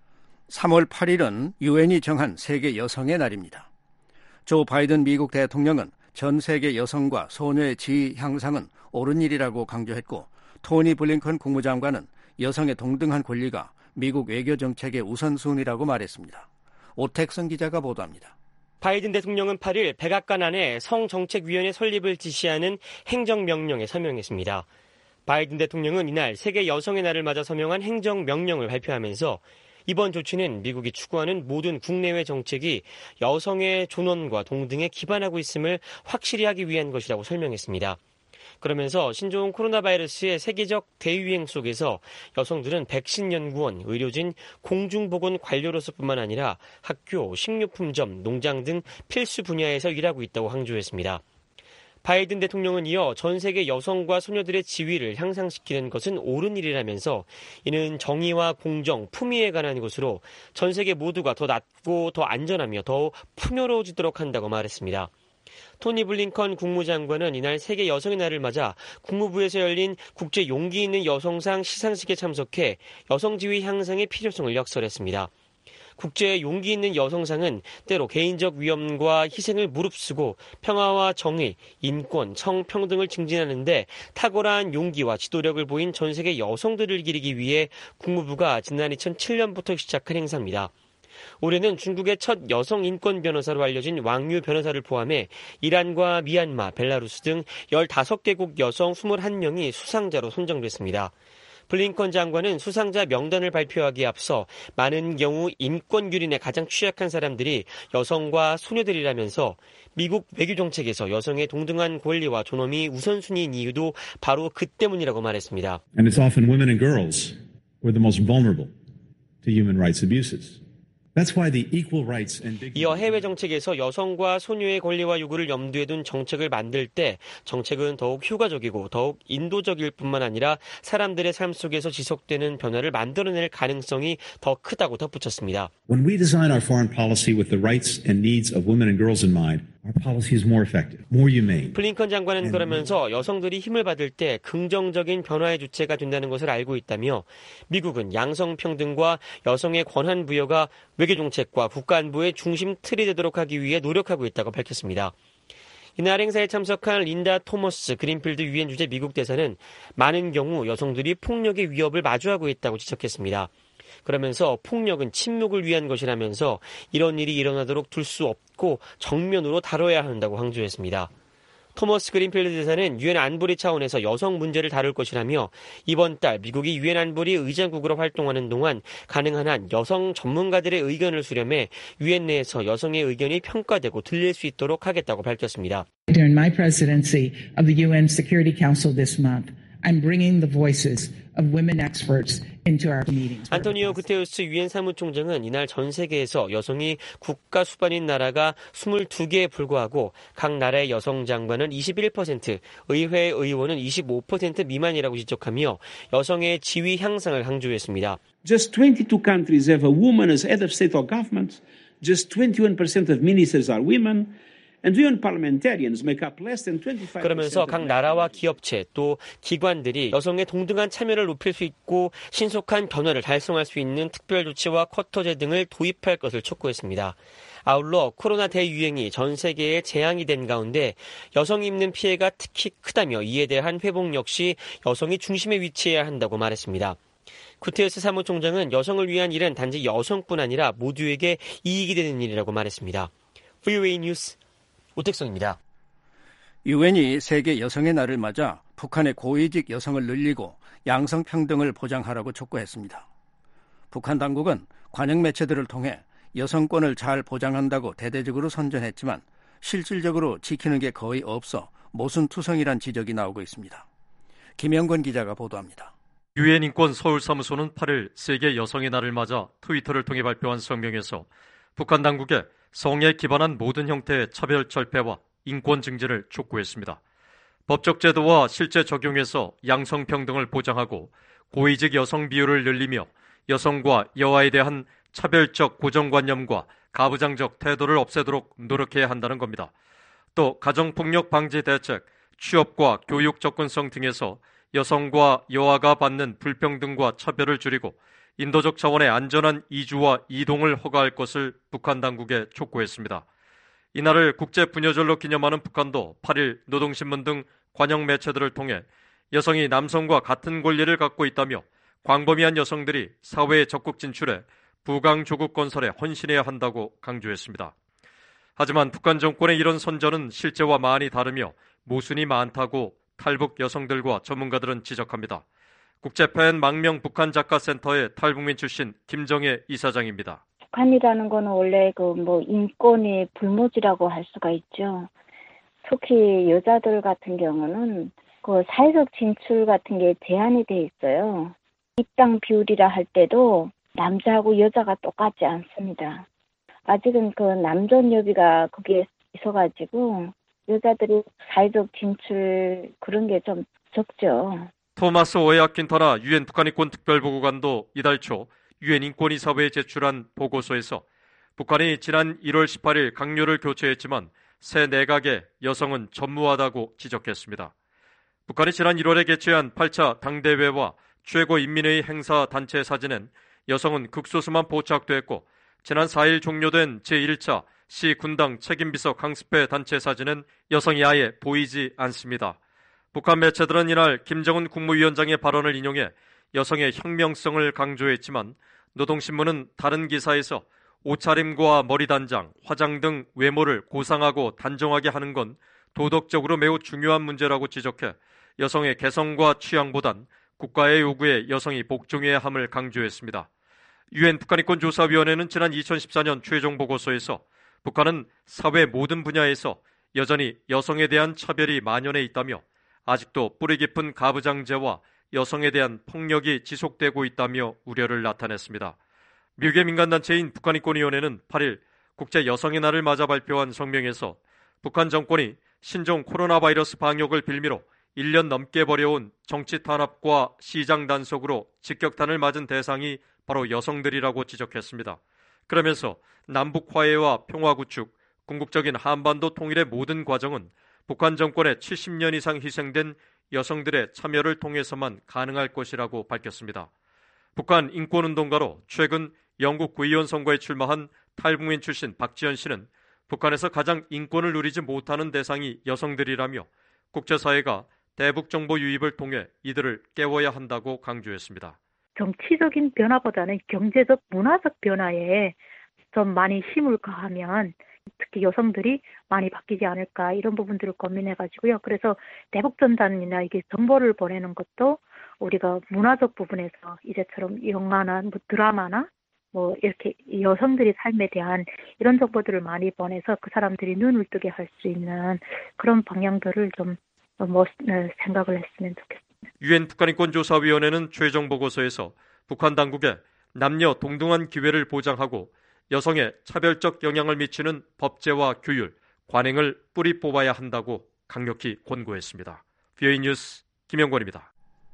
3월 8일은 유엔이 정한 세계 여성의 날입니다. 조 바이든 미국 대통령은 전 세계 여성과 소녀의 지위 향상은 옳은 일이라고 강조했고 토니 블링컨 국무장관은 여성의 동등한 권리가 미국 외교 정책의 우선순위라고 말했습니다. 오택성 기자가 보도합니다. 바이든 대통령은 8일 백악관 안에 성정책위원회 설립을 지시하는 행정명령에 서명했습니다. 바이든 대통령은 이날 세계 여성의 날을 맞아 서명한 행정명령을 발표하면서 이번 조치는 미국이 추구하는 모든 국내외 정책이 여성의 존엄과 동등에 기반하고 있음을 확실히 하기 위한 것이라고 설명했습니다. 그러면서 신종 코로나 바이러스의 세계적 대유행 속에서 여성들은 백신 연구원, 의료진, 공중보건 관료로서뿐만 아니라 학교, 식료품점, 농장 등 필수 분야에서 일하고 있다고 강조했습니다. 바이든 대통령은 이어 전 세계 여성과 소녀들의 지위를 향상시키는 것은 옳은 일이라면서 이는 정의와 공정, 품위에 관한 것으로 전 세계 모두가 더 낫고 더 안전하며 더 풍요로워지도록 한다고 말했습니다. 토니 블링컨 국무장관은 이날 세계 여성의 날을 맞아 국무부에서 열린 국제 용기 있는 여성상 시상식에 참석해 여성 지위 향상의 필요성을 역설했습니다. 국제 용기 있는 여성상은 때로 개인적 위험과 희생을 무릅쓰고 평화와 정의, 인권, 성평등을 증진하는 데 탁월한 용기와 지도력을 보인 전 세계 여성들을 기리기 위해 국무부가 지난 2007년부터 시작한 행사입니다. 올해는 중국의 첫 여성 인권 변호사로 알려진 왕유 변호사를 포함해 이란과 미얀마, 벨라루스 등 15개국 여성 21명이 수상자로 선정됐습니다. 블링컨 장관은 수상자 명단을 발표하기에 앞서 많은 경우 인권 유린에 가장 취약한 사람들이 여성과 소녀들이라면서 미국 외교 정책에서 여성의 동등한 권리와 존엄이 우선순위인 이유도 바로 그 때문이라고 말했습니다. And it's often women and girls who are the most vulnerable to human rights abuses. That's why the equal rights and 이어 해외 정책에서 여성과 소녀의 권리와 요구를 염두에 둔 정책을 만들 때 정책은 더욱 효과적이고 더욱 인도적일 뿐만 아니라 사람들의 삶 속에서 지속되는 변화를 만들어낼 가능성이 더 크다고 덧붙였습니다. When we design our foreign policy with the rights and needs of women and girls in mind, our policy is more effective, more humane. 블링컨 장관은 그러면서 여성들이 힘을 받을 때 긍정적인 변화의 주체가 된다는 것을 알고 있다며 미국은 양성평등과 여성의 권한 부여가 외교정책과 국가안보의 중심 틀이 되도록 하기 위해 노력하고 있다고 밝혔습니다. 이날 행사에 참석한 린다 토머스 그린필드 유엔 주재 미국 대사는 많은 경우 여성들이 폭력의 위협을 마주하고 있다고 지적했습니다. 그러면서 폭력은 침묵을 위한 것이라면서 이런 일이 일어나도록 둘 수 없고 정면으로 다뤄야 한다고 강조했습니다. 토머스 그린필드 대사는 유엔 안보리 차원에서 여성 문제를 다룰 것이라며 이번 달 미국이 유엔 안보리 의장국으로 활동하는 동안 가능한 한 여성 전문가들의 의견을 수렴해 유엔 내에서 여성의 의견이 평가되고 들릴 수 있도록 하겠다고 밝혔습니다. During my presidency of the UN Security Council this month, I'm bringing the voices of women experts into our meetings. 안토니오 구테우스 유엔 사무총장은 이날 전 세계에서 여성이 국가 수반인 나라가 22개에 불과하고 각 나라의 여성 장관은 21%, 의회 의원은 25% 미만이라고 지적하며 여성의 지위 향상을 강조했습니다. Just 22 countries have a woman as head of state or government. Just 21% of ministers are women. 그러면서 각 나라와 기업체 또 기관들이 여성의 동등한 참여를 높일 수 있고 신속한 변화를 달성할 수 있는 특별 조치와 쿼터제 등을 도입할 것을 촉구했습니다. 아울러 코로나 대유행이 전 세계에 재앙이 된 가운데 여성이 입는 피해가 특히 크다며 이에 대한 회복 역시 여성이 중심에 위치해야 한다고 말했습니다. 구테르스 사무총장은 여성을 위한 일은 단지 여성뿐 아니라 모두에게 이익이 되는 일이라고 말했습니다. VOA 뉴스 오택성입니다. 유엔이 세계 여성의 날을 맞아 북한의 고위직 여성을 늘리고 양성평등을 보장하라고 촉구했습니다. 북한 당국은 관영 매체들을 통해 여성권을 잘 보장한다고 대대적으로 선전했지만 실질적으로 지키는 게 거의 없어 모순투성이란 지적이 나오고 있습니다. 김영건 기자가 보도합니다. 유엔 인권 서울사무소는 8일 세계 여성의 날을 맞아 트위터를 통해 발표한 성명에서 북한 당국에 성에 기반한 모든 형태의 차별 철폐와 인권 증진을 촉구했습니다. 법적 제도와 실제 적용에서 양성평등을 보장하고 고위직 여성 비율을 늘리며 여성과 여아에 대한 차별적 고정관념과 가부장적 태도를 없애도록 노력해야 한다는 겁니다. 또 가정폭력 방지 대책, 취업과 교육 접근성 등에서 여성과 여아가 받는 불평등과 차별을 줄이고 인도적 차원의 안전한 이주와 이동을 허가할 것을 북한 당국에 촉구했습니다. 이날을 국제부녀절로 기념하는 북한도 8일 노동신문 등 관영 매체들을 통해 여성이 남성과 같은 권리를 갖고 있다며 광범위한 여성들이 사회에 적극 진출해 부강조국 건설에 헌신해야 한다고 강조했습니다. 하지만 북한 정권의 이런 선전은 실제와 많이 다르며 모순이 많다고 탈북 여성들과 전문가들은 지적합니다. 국제팬 망명 북한 작가센터의 탈북민 출신 김정혜 이사장입니다. 북한이라는 거는 원래 인권의 불모지라고 할 수가 있죠. 특히 여자들 같은 경우는 사회적 진출 같은 게 제한이 돼 있어요. 입당 비율이라 할 때도 남자하고 여자가 똑같지 않습니다. 아직은 남존 여비가 거기에 있어가지고 여자들이 사회적 진출 그런 게 좀 적죠. 토마스 오에아킨터나 유엔 북한인권 특별보고관도 이달 초 유엔 인권이사회에 제출한 보고서에서 북한이 지난 1월 18일 강요를 교체했지만 새 내각에 여성은 전무하다고 지적했습니다. 북한이 지난 1월에 개최한 8차 당대회와 최고인민회의 행사 단체 사진엔 여성은 극소수만 포착됐고 지난 4일 종료된 제1차 시 군당 책임비서 강습회 단체 사진은 여성이 아예 보이지 않습니다. 북한 매체들은 이날 김정은 국무위원장의 발언을 인용해 여성의 혁명성을 강조했지만 노동신문은 다른 기사에서 옷차림과 머리 단장, 화장 등 외모를 고상하고 단정하게 하는 건 도덕적으로 매우 중요한 문제라고 지적해 여성의 개성과 취향보단 국가의 요구에 여성이 복종해야 함을 강조했습니다. 유엔 북한인권조사위원회는 지난 2014년 최종 보고서에서 북한은 사회 모든 분야에서 여전히 여성에 대한 차별이 만연해 있다며 아직도 뿌리 깊은 가부장제와 여성에 대한 폭력이 지속되고 있다며 우려를 나타냈습니다. 미국의 민간단체인 북한인권위원회는 8일 국제 여성의 날을 맞아 발표한 성명에서 북한 정권이 신종 코로나 바이러스 방역을 빌미로 1년 넘게 벌여온 정치 탄압과 시장 단속으로 직격탄을 맞은 대상이 바로 여성들이라고 지적했습니다. 그러면서 남북 화해와 평화 구축, 궁극적인 한반도 통일의 모든 과정은 북한 정권의 70년 이상 희생된 여성들의 참여를 통해서만 가능할 것이라고 밝혔습니다. 북한 인권운동가로 최근 영국 구의원 선거에 출마한 탈북민 출신 박지현 씨는 북한에서 가장 인권을 누리지 못하는 대상이 여성들이라며 국제사회가 대북 정보 유입을 통해 이들을 깨워야 한다고 강조했습니다. 정치적인 변화보다는 경제적, 문화적 변화에 좀 많이 힘을 가하면 특히 여성들이 많이 바뀌지 않을까 이런 부분들을 고민해가지고요. 그래서 대북전단이나 이게 정보를 보내는 것도 우리가 문화적 부분에서 이제처럼 영화나 드라마나 이렇게 여성들의 삶에 대한 이런 정보들을 많이 보내서 그 사람들이 눈을 뜨게 할 수 있는 그런 방향들을 좀 생각을 했으면 좋겠습니다. 유엔 북한인권조사위원회는 최종 보고서에서 북한 당국에 남녀 동등한 기회를 보장하고 여성에 차별적 영향을 미치는 법제와 규율, 관행을 뿌리 뽑아야 한다고 강력히 권고했습니다. VOA 뉴스 김영권입니다.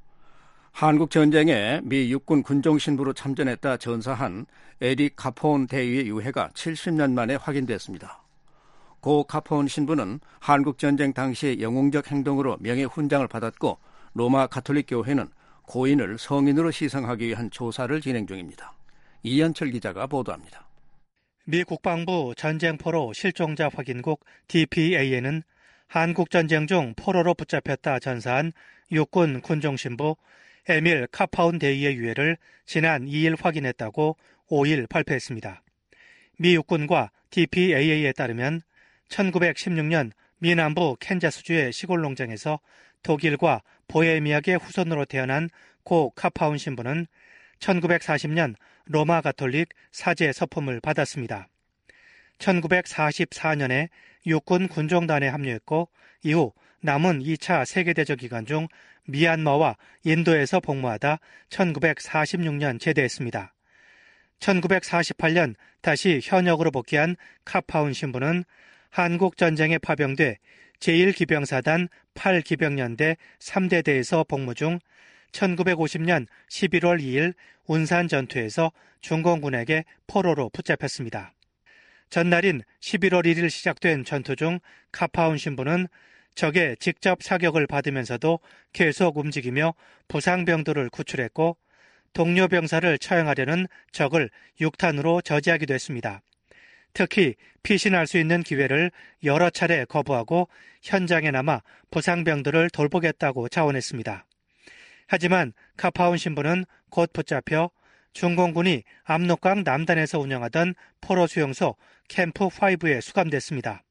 한국 전쟁에 미 육군 군종 신부로 참전했다 전사한 에릭 카폰 대위의 유해가 70년 만에 확인됐습니다. 고 카폰 신부는 한국 전쟁 당시 영웅적 행동으로 명예훈장을 받았고 로마 가톨릭 교회는 고인을 성인으로 시성하기 위한 조사를 진행 중입니다. 이현철 기자가 보도합니다. 미 국방부 전쟁포로 실종자 확인국 DPA에는 한국 전쟁 중 포로로 붙잡혔다 전사한 육군 군종 신부 에밀 카파운 대위의 유해를 지난 2일 확인했다고 5일 발표했습니다. 미 육군과 DPA에 따르면 1916년 미 남부 캔자스주의 시골 농장에서 독일과 보헤미아의 후손으로 태어난 고 카파운 신부는 1940년 로마 가톨릭 사제 서품을 받았습니다. 1944년에 육군 군종단에 합류했고 이후 남은 2차 세계대전 기간 중 미얀마와 인도에서 복무하다 1946년 제대했습니다. 1948년 다시 현역으로 복귀한 카파운 신부는 한국전쟁에 파병돼 제1기병사단 8기병연대 3대대에서 복무 중 1950년 11월 2일 운산 전투에서 중공군에게 포로로 붙잡혔습니다. 전날인 11월 1일 시작된 전투 중 카파운 신부는 적의 직접 사격을 받으면서도 계속 움직이며 부상병들을 구출했고 동료 병사를 처형하려는 적을 육탄으로 저지하기도 했습니다. 특히 피신할 수 있는 기회를 여러 차례 거부하고 현장에 남아 부상병들을 돌보겠다고 자원했습니다. 하지만 카파운 신부는 곧 붙잡혀 중공군이 압록강 남단에서 운영하던 포로 수용소 캠프 5에 수감됐습니다.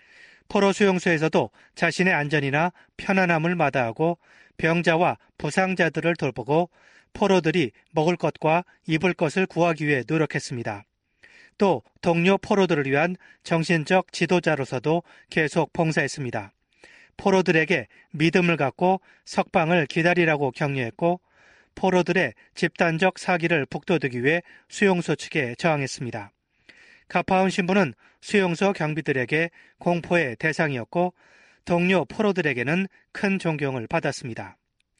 포로 수용소에서도 자신의 안전이나 편안함을 마다하고 병자와 부상자들을 돌보고 포로들이 먹을 것과 입을 것을 구하기 위해 노력했습니다. 또 동료 포로들을 위한 정신적 지도자로서도 계속 봉사했습니다. 포로들에게 믿음을 갖고 석방을 기다리라고 격려했고 포로들의 집단적 사기를 북돋우기 위해 수용소 측에 저항했습니다. 카파운 신부는 수용소 경비들에게 공포의 대상이었고 동료 포로들에게는 큰 존경을 받았습니다.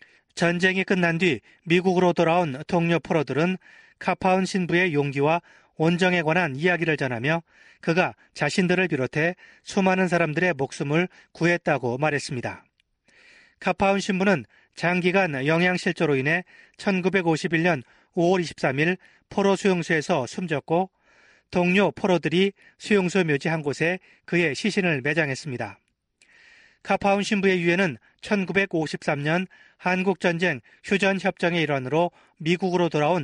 전쟁이 끝난 뒤 미국으로 돌아온 동료 포로들은 카파운 신부의 용기와 온정에 관한 이야기를 전하며 그가 자신들을 비롯해 수많은 사람들의 목숨을 구했다고 말했습니다. 카파운 신부는 장기간 영양실조로 인해 1951년 5월 23일 포로 수용소에서 숨졌고 동료 포로들이 수용소 묘지 한 곳에 그의 시신을 매장했습니다. 카파운 신부의 유해는 1953년 한국전쟁 휴전협정의 일환으로 미국으로 돌아온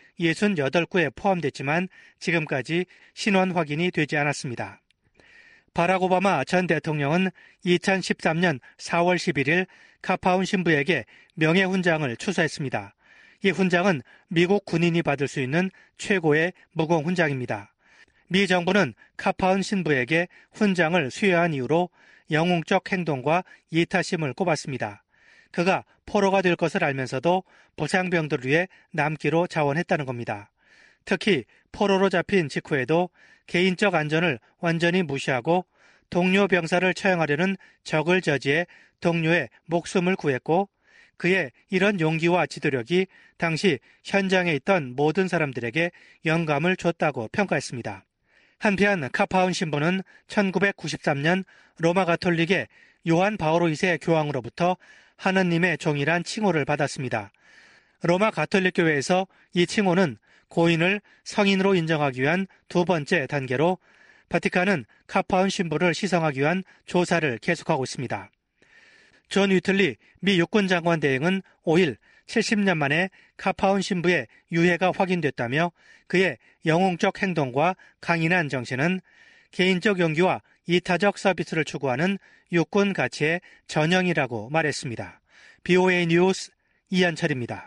1868구에 포함됐지만 지금까지 신원 확인이 되지 않았습니다. 바락 오바마 전 대통령은 2013년 4월 11일 카파운 신부에게 명예훈장을 추서했습니다. 이 훈장은 미국 군인이 받을 수 있는 최고의 무공훈장입니다. 미 정부는 카파운 신부에게 훈장을 수여한 이유로 영웅적 행동과 이타심을 꼽았습니다. 그가 포로가 될 것을 알면서도 보상병들을 위해 남기로 자원했다는 겁니다. 특히 포로로 잡힌 직후에도 개인적 안전을 완전히 무시하고 동료 병사를 처형하려는 적을 저지해 동료의 목숨을 구했고 그의 이런 용기와 지도력이 당시 현장에 있던 모든 사람들에게 영감을 줬다고 평가했습니다. 한편 카파운 신부는 1993년 로마 가톨릭의 요한 바오로 2세 교황으로부터 하느님의 종이란 칭호를 받았습니다. 로마 가톨릭 교회에서 이 칭호는 고인을 성인으로 인정하기 위한 두 번째 단계로 바티칸은 카파운 신부를 시성하기 위한 조사를 계속하고 있습니다. 존 위틀리 미 육군 장관 대행은 5일 70년 만에 카파운 신부의 유해가 확인됐다며 그의 영웅적 행동과 강인한 정신은 개인적 용기와 이타적 서비스를 추구하는 육군 가치의 전형이라고 말했습니다. BOA 뉴스 이한철입니다.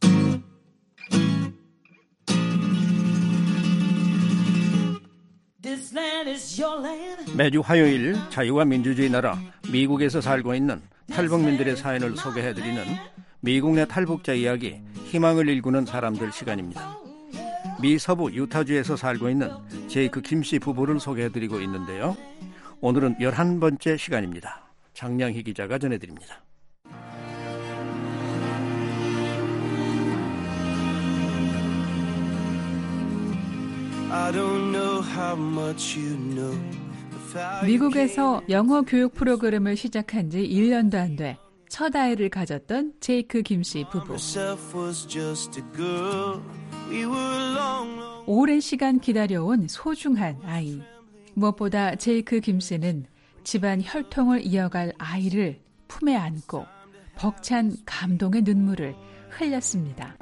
매주 화요일 자유와 민주주의 나라 미국에서 살고 있는 탈북민들의 사연을 소개해드리는 미국 내 탈북자 이야기, 희망을 일구는 사람들 시간입니다. 미 서부 유타주에서 살고 있는 제이크 김씨 부부를 소개해드리고 있는데요. 오늘은 11번째 시간입니다. 장량희 기자가 전해드립니다. 미국에서 영어 교육 프로그램을 시작한 지 1년도 안 돼 첫 아이를 가졌던 제이크 김씨 부부. 오랜 시간 기다려온 소중한 아이. 무엇보다 제이크 김씨는 집안 혈통을 이어갈 아이를 품에 안고 벅찬 감동의 눈물을 흘렸습니다.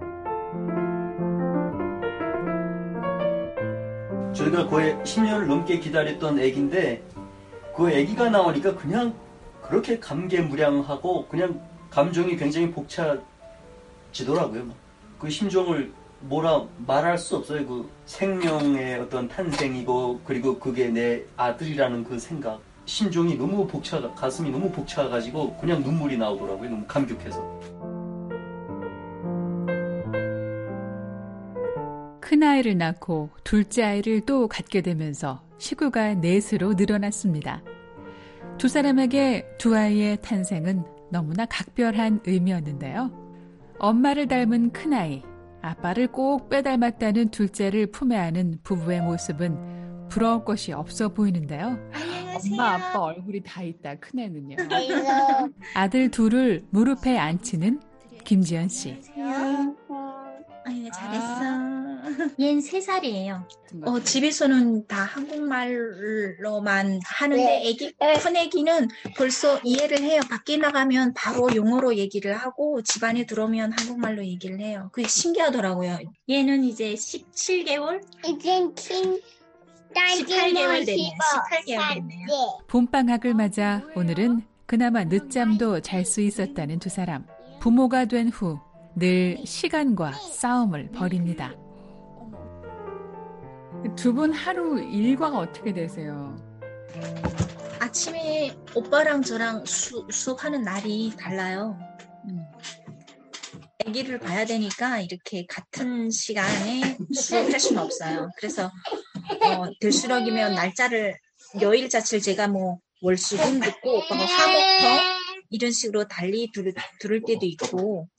저희가 거의 10년을 넘게 기다렸던 애기인데 그 애기가 나오니까 그냥 그렇게 감개무량하고 그냥 감정이 굉장히 벅차지더라고요. 그 심정을 뭐라 말할 수 없어요. 그 생명의 어떤 탄생이고 그리고 그게 내 아들이라는 그 생각. 심정이 너무 가슴이 너무 벅차가지고 그냥 눈물이 나오더라고요. 너무 감격해서. 큰아이를 낳고 둘째 아이를 또 갖게 되면서 식구가 넷으로 늘어났습니다. 두 사람에게 두 아이의 탄생은 너무나 각별한 의미였는데요. 엄마를 닮은 큰아이, 아빠를 꼭 빼닮았다는 둘째를 품에 안은 부부의 모습은 부러울 것이 없어 보이는데요. 엄마, 아빠 얼굴이 다 있다, 큰애는요. 아들 둘을 무릎에 앉히는 김지연 씨. 아이고, 잘했어. 얘는 3살이에요. 집에서는 다 한국말로만 하는데 큰 애기는 벌써 이해를 해요. 밖에 나가면 바로 영어로 얘기를 하고 집안에 들어오면 한국말로 얘기를 해요. 그게 신기하더라고요. 얘는 이제 17개월? 이젠 18개월 됐네요. 18개월 됐네요. 봄방학을 맞아 오늘은 그나마 늦잠도 잘 수 있었다는 두 사람. 부모가 된 후 늘 시간과 싸움을 벌입니다. 두 분 하루 일과가 어떻게 되세요? 아침에 오빠랑 저랑 수업하는 날이 달라요. 아기를 봐야 되니까 이렇게 같은 시간에 수업할 수는 없어요. 그래서 될수록이면 날짜를 요일 자체를 제가 뭐 월수금 듣고 오빠가 화목터 이런 식으로 달리 들을 때도 있고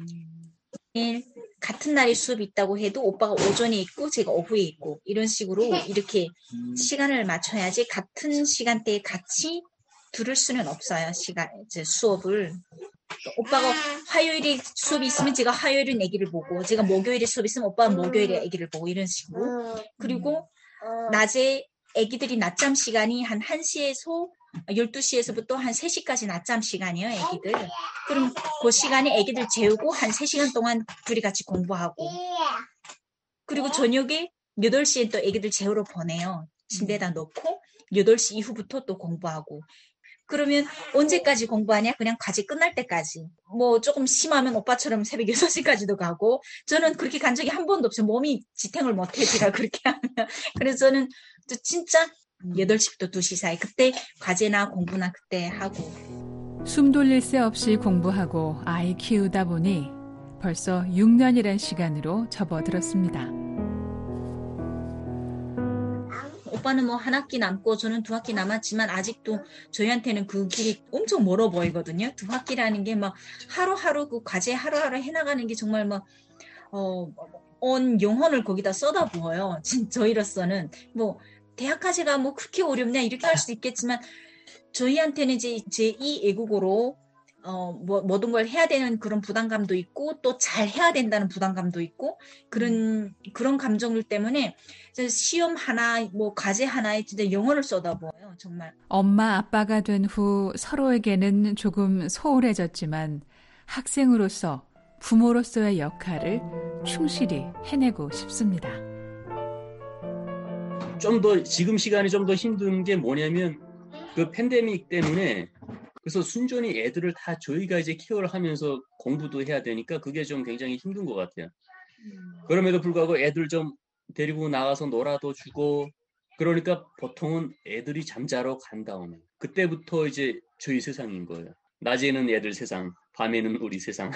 같은 날에 수업이 있다고 해도 오빠가 오전에 있고 제가 오후에 있고 이런 식으로 이렇게 시간을 맞춰야지 같은 시간대에 같이 들을 수는 없어요. 수업을. 오빠가 화요일에 수업이 있으면 제가 화요일은 아기를 보고 제가 목요일에 수업이 있으면 오빠가 목요일에 아기를 보고 이런 식으로. 그리고 낮에 아기들이 낮잠 시간이 한 1시에서 12시에서부터 한 3시까지 낮잠 시간이에요, 애기들. 그럼 그 시간에 애기들 재우고 한 3시간 동안 둘이 같이 공부하고. 그리고 저녁에 8시에 또 애기들 재우러 보내요. 침대에다 놓고 8시 이후부터 또 공부하고. 그러면 언제까지 공부하냐? 그냥 과제 끝날 때까지. 뭐 조금 심하면 오빠처럼 새벽 6시까지도 가고, 저는 그렇게 간 적이 한 번도 없어요. 몸이 지탱을 못해, 제가 그렇게 하면. 그래서 저는 진짜 8시부터 2시 사이, 그때 과제나 공부나 그때 하고. 숨 돌릴 새 없이 공부하고 아이 키우다 보니 벌써 6년이란 시간으로 접어들었습니다. 오빠는 뭐 한 학기 남고 저는 2학기 남았지만 아직도 저희한테는 그 길이 엄청 멀어 보이거든요. 2학기라는 게 막 하루하루 그 과제 하루하루 해나가는 게 정말 막 온 영혼을 거기다 쏟아부어요. 저희로서는 뭐 대학까지가 뭐 그렇게 어렵냐 이렇게 할 수도 있겠지만 저희한테는 이제 제2 외국어로 모든 걸 해야 되는 그런 부담감도 있고 또 잘 해야 된다는 부담감도 있고 그런 감정들 때문에 시험 하나 뭐 과제 하나에 진짜 영혼을 쏟아부어요. 정말. 엄마 아빠가 된 후 서로에게는 조금 소홀해졌지만 학생으로서 부모로서의 역할을 충실히 해내고 싶습니다. 좀 더 지금 시간이 좀 더 힘든 게 뭐냐면 그 팬데믹 때문에 그래서 순전히 애들을 다 저희가 이제 케어를 하면서 공부도 해야 되니까 그게 좀 굉장히 힘든 것 같아요. 그럼에도 불구하고 애들 좀 데리고 나가서 놀아도 주고 그러니까 보통은 애들이 잠자러 간 다음에 그때부터 이제 저희 세상인 거예요. 낮에는 애들 세상, 밤에는 우리 세상.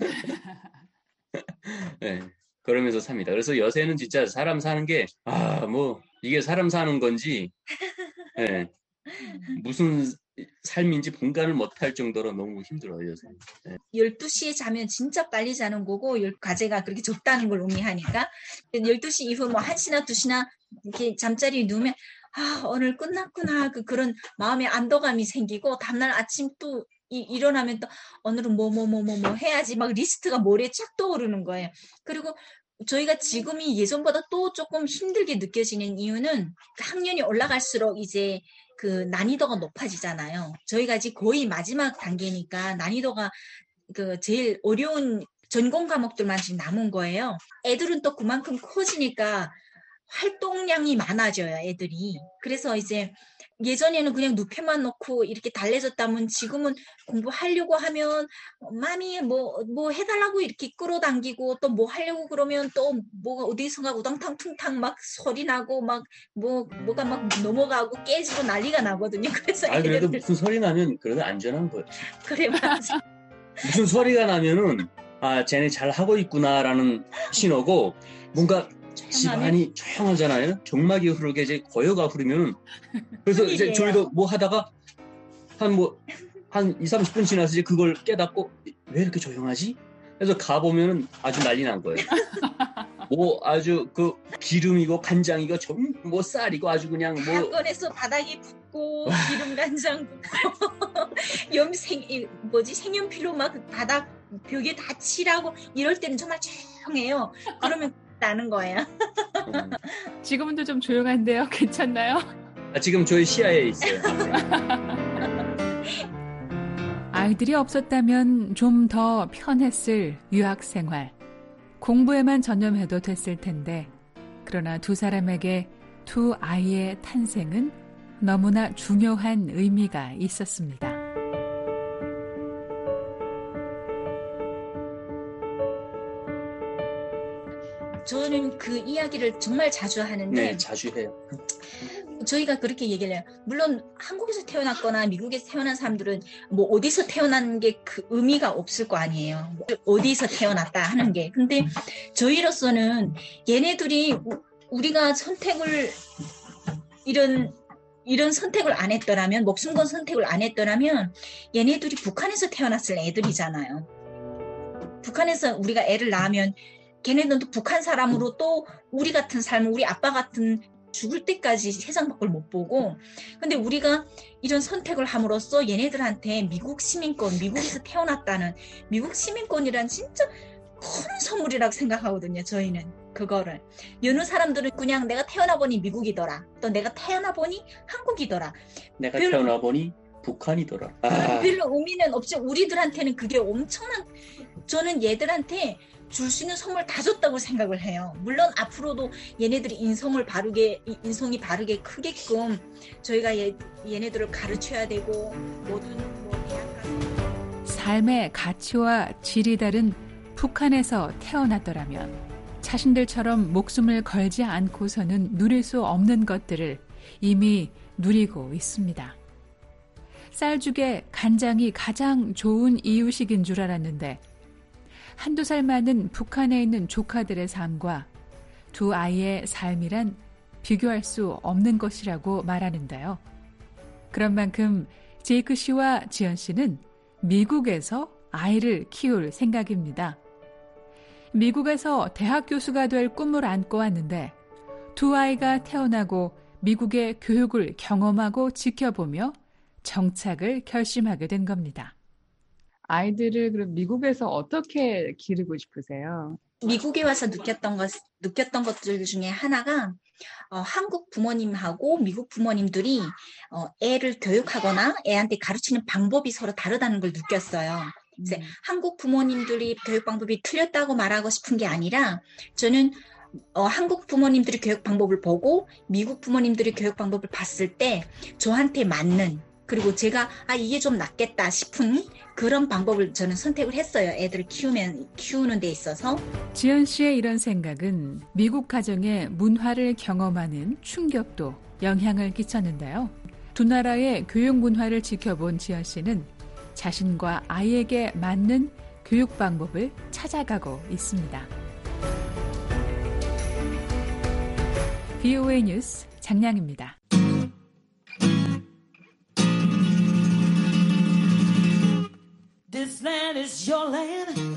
네, 그러면서 삽니다. 그래서 요새는 진짜 사람 사는 게 뭐 이게 사람 사는 건지 네, 무슨 삶인지 분간을 못할 정도로 너무 힘들어요. 요새. 네. 12시에 자면 진짜 빨리 자는 거고 과제가 그렇게 적다는 걸 의미하니까 12시 이후 뭐 1시나 2시나 이렇게 잠자리에 누우면 오늘 끝났구나 그런 마음의 안도감이 생기고 다음날 아침 또 일어나면 또 오늘은 뭐 해야지 막 리스트가 머리에 쫙 떠오르는 거예요. 그리고 저희가 지금이 예전보다 또 조금 힘들게 느껴지는 이유는 학년이 올라갈수록 이제 그 난이도가 높아지잖아요. 저희가 이제 거의 마지막 단계니까 난이도가 그 제일 어려운 전공 과목들만 지금 남은 거예요. 애들은 또 그만큼 커지니까 활동량이 많아져요, 애들이. 그래서 이제 예전에는 그냥 눕혀만 놓고 이렇게 달래졌다면 지금은 공부하려고 하면 맘이 뭐 해달라고 이렇게 끌어당기고 또 뭐 하려고 그러면 또 뭐가 어디선가 우당탕 퉁탕 막 소리 나고 막 뭐가 막 넘어가고 깨지고 난리가 나거든요. 그래서 그래도 무슨 소리 나면 그래도 안전한 거예요. 그래 맞아. 무슨 소리가 나면은 쟤네 잘 하고 있구나라는 신호고 뭔가 집안이 조용하잖아요. 경막이 흐르게 이제 고요가 흐르면 그래서 이제 저희도 뭐 하다가 한 2, 30분 지나서 이제 그걸 깨닫고 왜 이렇게 조용하지? 그래서 가보면은 아주 난리 난 거예요. 뭐 아주 그 기름이고 간장이고 뭐 쌀이고 아주 그냥 뭐 꺼내서 바닥에 붓고 기름 간장 붓고 색연필로 막 바닥 벽에 다 칠하고 이럴 때는 정말 조용해요. 그러면 나는 거예요. 지금도 좀 조용한데요. 괜찮나요? 지금 저희 시야에 있어요. 아이들이 없었다면 좀 더 편했을 유학 생활. 공부에만 전념해도 됐을 텐데 그러나 두 사람에게 두 아이의 탄생은 너무나 중요한 의미가 있었습니다. 저는 그 이야기를 정말 자주 하는데 네, 자주 해요. 저희가 그렇게 얘기를 해요. 물론 한국에서 태어났거나 미국에서 태어난 사람들은 뭐 어디서 태어난 게 그 의미가 없을 거 아니에요. 어디서 태어났다 하는 게. 근데 저희로서는 얘네들이 우리가 선택을 이런 선택을 안 했더라면 목숨 건 선택을 안 했더라면 얘네들이 북한에서 태어났을 애들이잖아요. 북한에서 우리가 애를 낳으면 걔네들도 북한 사람으로 또 우리 같은 삶, 우리 아빠 같은 죽을 때까지 세상 밖을 못 보고 근데 우리가 이런 선택을 함으로써 얘네들한테 미국 시민권, 미국에서 태어났다는 미국 시민권이란 진짜 큰 선물이라고 생각하거든요. 저희는 그거를. 여느 사람들은 그냥 내가 태어나보니 미국이더라. 또 내가 태어나보니 한국이더라. 내가 태어나보니 북한이더라. 별로 의미는 없지. 우리들한테는 그게 엄청난 저는 얘들한테 줄 수 있는 선물 다 줬다고 생각을 해요. 물론 앞으로도 얘네들이 인성이 바르게 크게끔 저희가 얘네들을 가르쳐야 되고 모든 대학 가서 삶의 가치와 질이 다른 북한에서 태어났더라면 자신들처럼 목숨을 걸지 않고서는 누릴 수 없는 것들을 이미 누리고 있습니다. 쌀죽에 간장이 가장 좋은 이유식인 줄 알았는데 한두 살 많은 북한에 있는 조카들의 삶과 두 아이의 삶이란 비교할 수 없는 것이라고 말하는데요. 그런 만큼 제이크 씨와 지연 씨는 미국에서 아이를 키울 생각입니다. 미국에서 대학 교수가 될 꿈을 안고 왔는데 두 아이가 태어나고 미국의 교육을 경험하고 지켜보며 정착을 결심하게 된 겁니다. 아이들을 그럼 미국에서 어떻게 기르고 싶으세요? 미국에 와서 느꼈던 것들 중에 하나가 한국 부모님하고 미국 부모님들이 애를 교육하거나 애한테 가르치는 방법이 서로 다르다는 걸 느꼈어요. 이제 한국 부모님들이 교육 방법이 틀렸다고 말하고 싶은 게 아니라 저는 한국 부모님들이 교육 방법을 보고 미국 부모님들이 교육 방법을 봤을 때 저한테 맞는 그리고 제가 이게 좀 낫겠다 싶은 그런 방법을 저는 선택을 했어요. 애들을 키우는 데 있어서. 지연 씨의 이런 생각은 미국 가정의 문화를 경험하는 충격도 영향을 끼쳤는데요. 두 나라의 교육 문화를 지켜본 지연 씨는 자신과 아이에게 맞는 교육 방법을 찾아가고 있습니다. VOA 뉴스 장량입니다. This land is your land.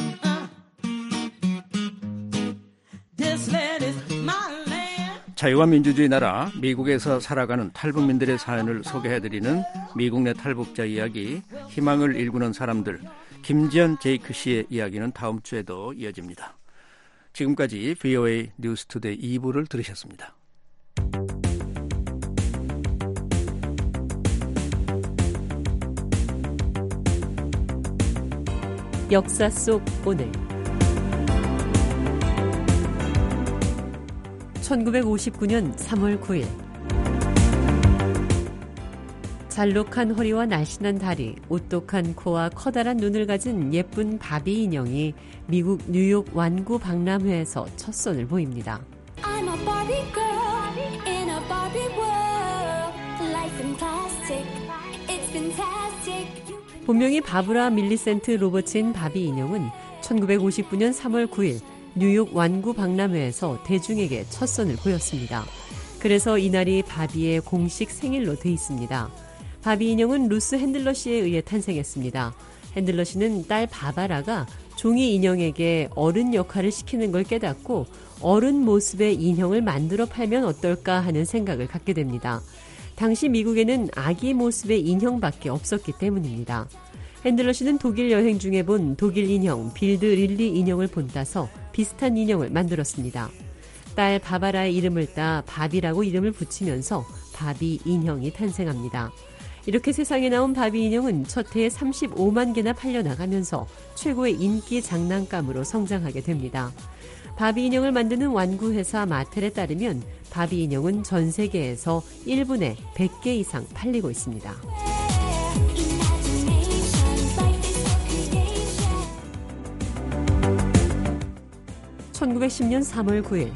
This land is my land. 자유와 민주주의 나라 미국에서 살아가는 탈북민들의 사연을 소개해드리는 미국 내 탈북자 이야기, 희망을 일구는 사람들, 김지연 제이크 씨의 이야기는 다음 주에도 이어집니다. 지금까지 VOA 뉴스투데이 2부를 들으셨습니다. 역사 속 오늘 1959년 3월 9일 잘록한 허리와 날씬한 다리, 오똑한 코와 커다란 눈을 가진 예쁜 바비 인형이 미국 뉴욕 완구 박람회에서 첫 선을 보입니다. I'm a Barbie girl in a Barbie world. Life fantastic. It's fantastic. 본명이 바브라 밀리센트 로버츠인 바비 인형은 1959년 3월 9일 뉴욕 완구 박람회에서 대중에게 첫 선을 보였습니다. 그래서 이날이 바비의 공식 생일로 돼 있습니다. 바비 인형은 루스 핸들러 씨에 의해 탄생했습니다. 핸들러 씨는 딸 바바라가 종이 인형에게 어른 역할을 시키는 걸 깨닫고 어른 모습의 인형을 만들어 팔면 어떨까 하는 생각을 갖게 됩니다. 당시 미국에는 아기 모습의 인형밖에 없었기 때문입니다. 핸들러 씨는 독일 여행 중에 본 독일 인형 빌드 릴리 인형을 본따서 비슷한 인형을 만들었습니다. 딸 바바라의 이름을 따 바비라고 이름을 붙이면서 바비 인형이 탄생합니다. 이렇게 세상에 나온 바비 인형은 첫 해에 35만 개나 팔려나가면서 최고의 인기 장난감으로 성장하게 됩니다. 바비 인형을 만드는 완구회사 마텔에 따르면 바비 인형은 전 세계에서 1분에 100개 이상 팔리고 있습니다. (1910년 3월 9일)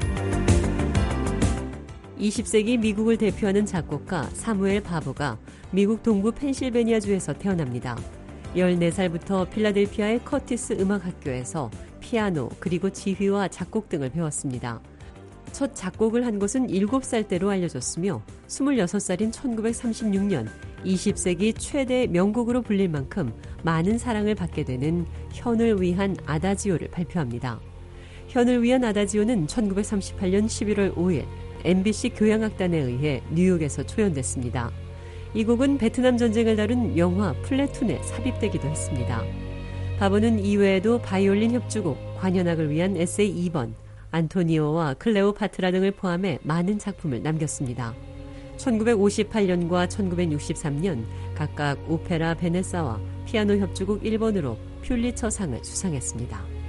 20세기 미국을 대표하는 작곡가 사무엘 바보가 미국 동부 펜실베니아주에서 태어납니다. 14살부터 필라델피아의 커티스 음악학교에서 피아노 그리고 지휘와 작곡 등을 배웠습니다. 첫 작곡을 한 것은 7살 때로 알려졌으며 26살인 1936년 20세기 최대 명곡으로 불릴 만큼 많은 사랑을 받게 되는 현을 위한 아다지오를 발표합니다. 현을 위한 아다지오는 1938년 11월 5일 MBC 교향악단에 의해 뉴욕에서 초연됐습니다. 이 곡은 베트남 전쟁을 다룬 영화 플래툰에 삽입되기도 했습니다. 바보는 이외에도 바이올린 협주곡, 관현악을 위한 에세이 2번, 안토니오와 클레오파트라 등을 포함해 많은 작품을 남겼습니다. 1958년과 1963년 각각 오페라 베네사와 피아노 협주곡 1번으로 퓰리처상을 수상했습니다.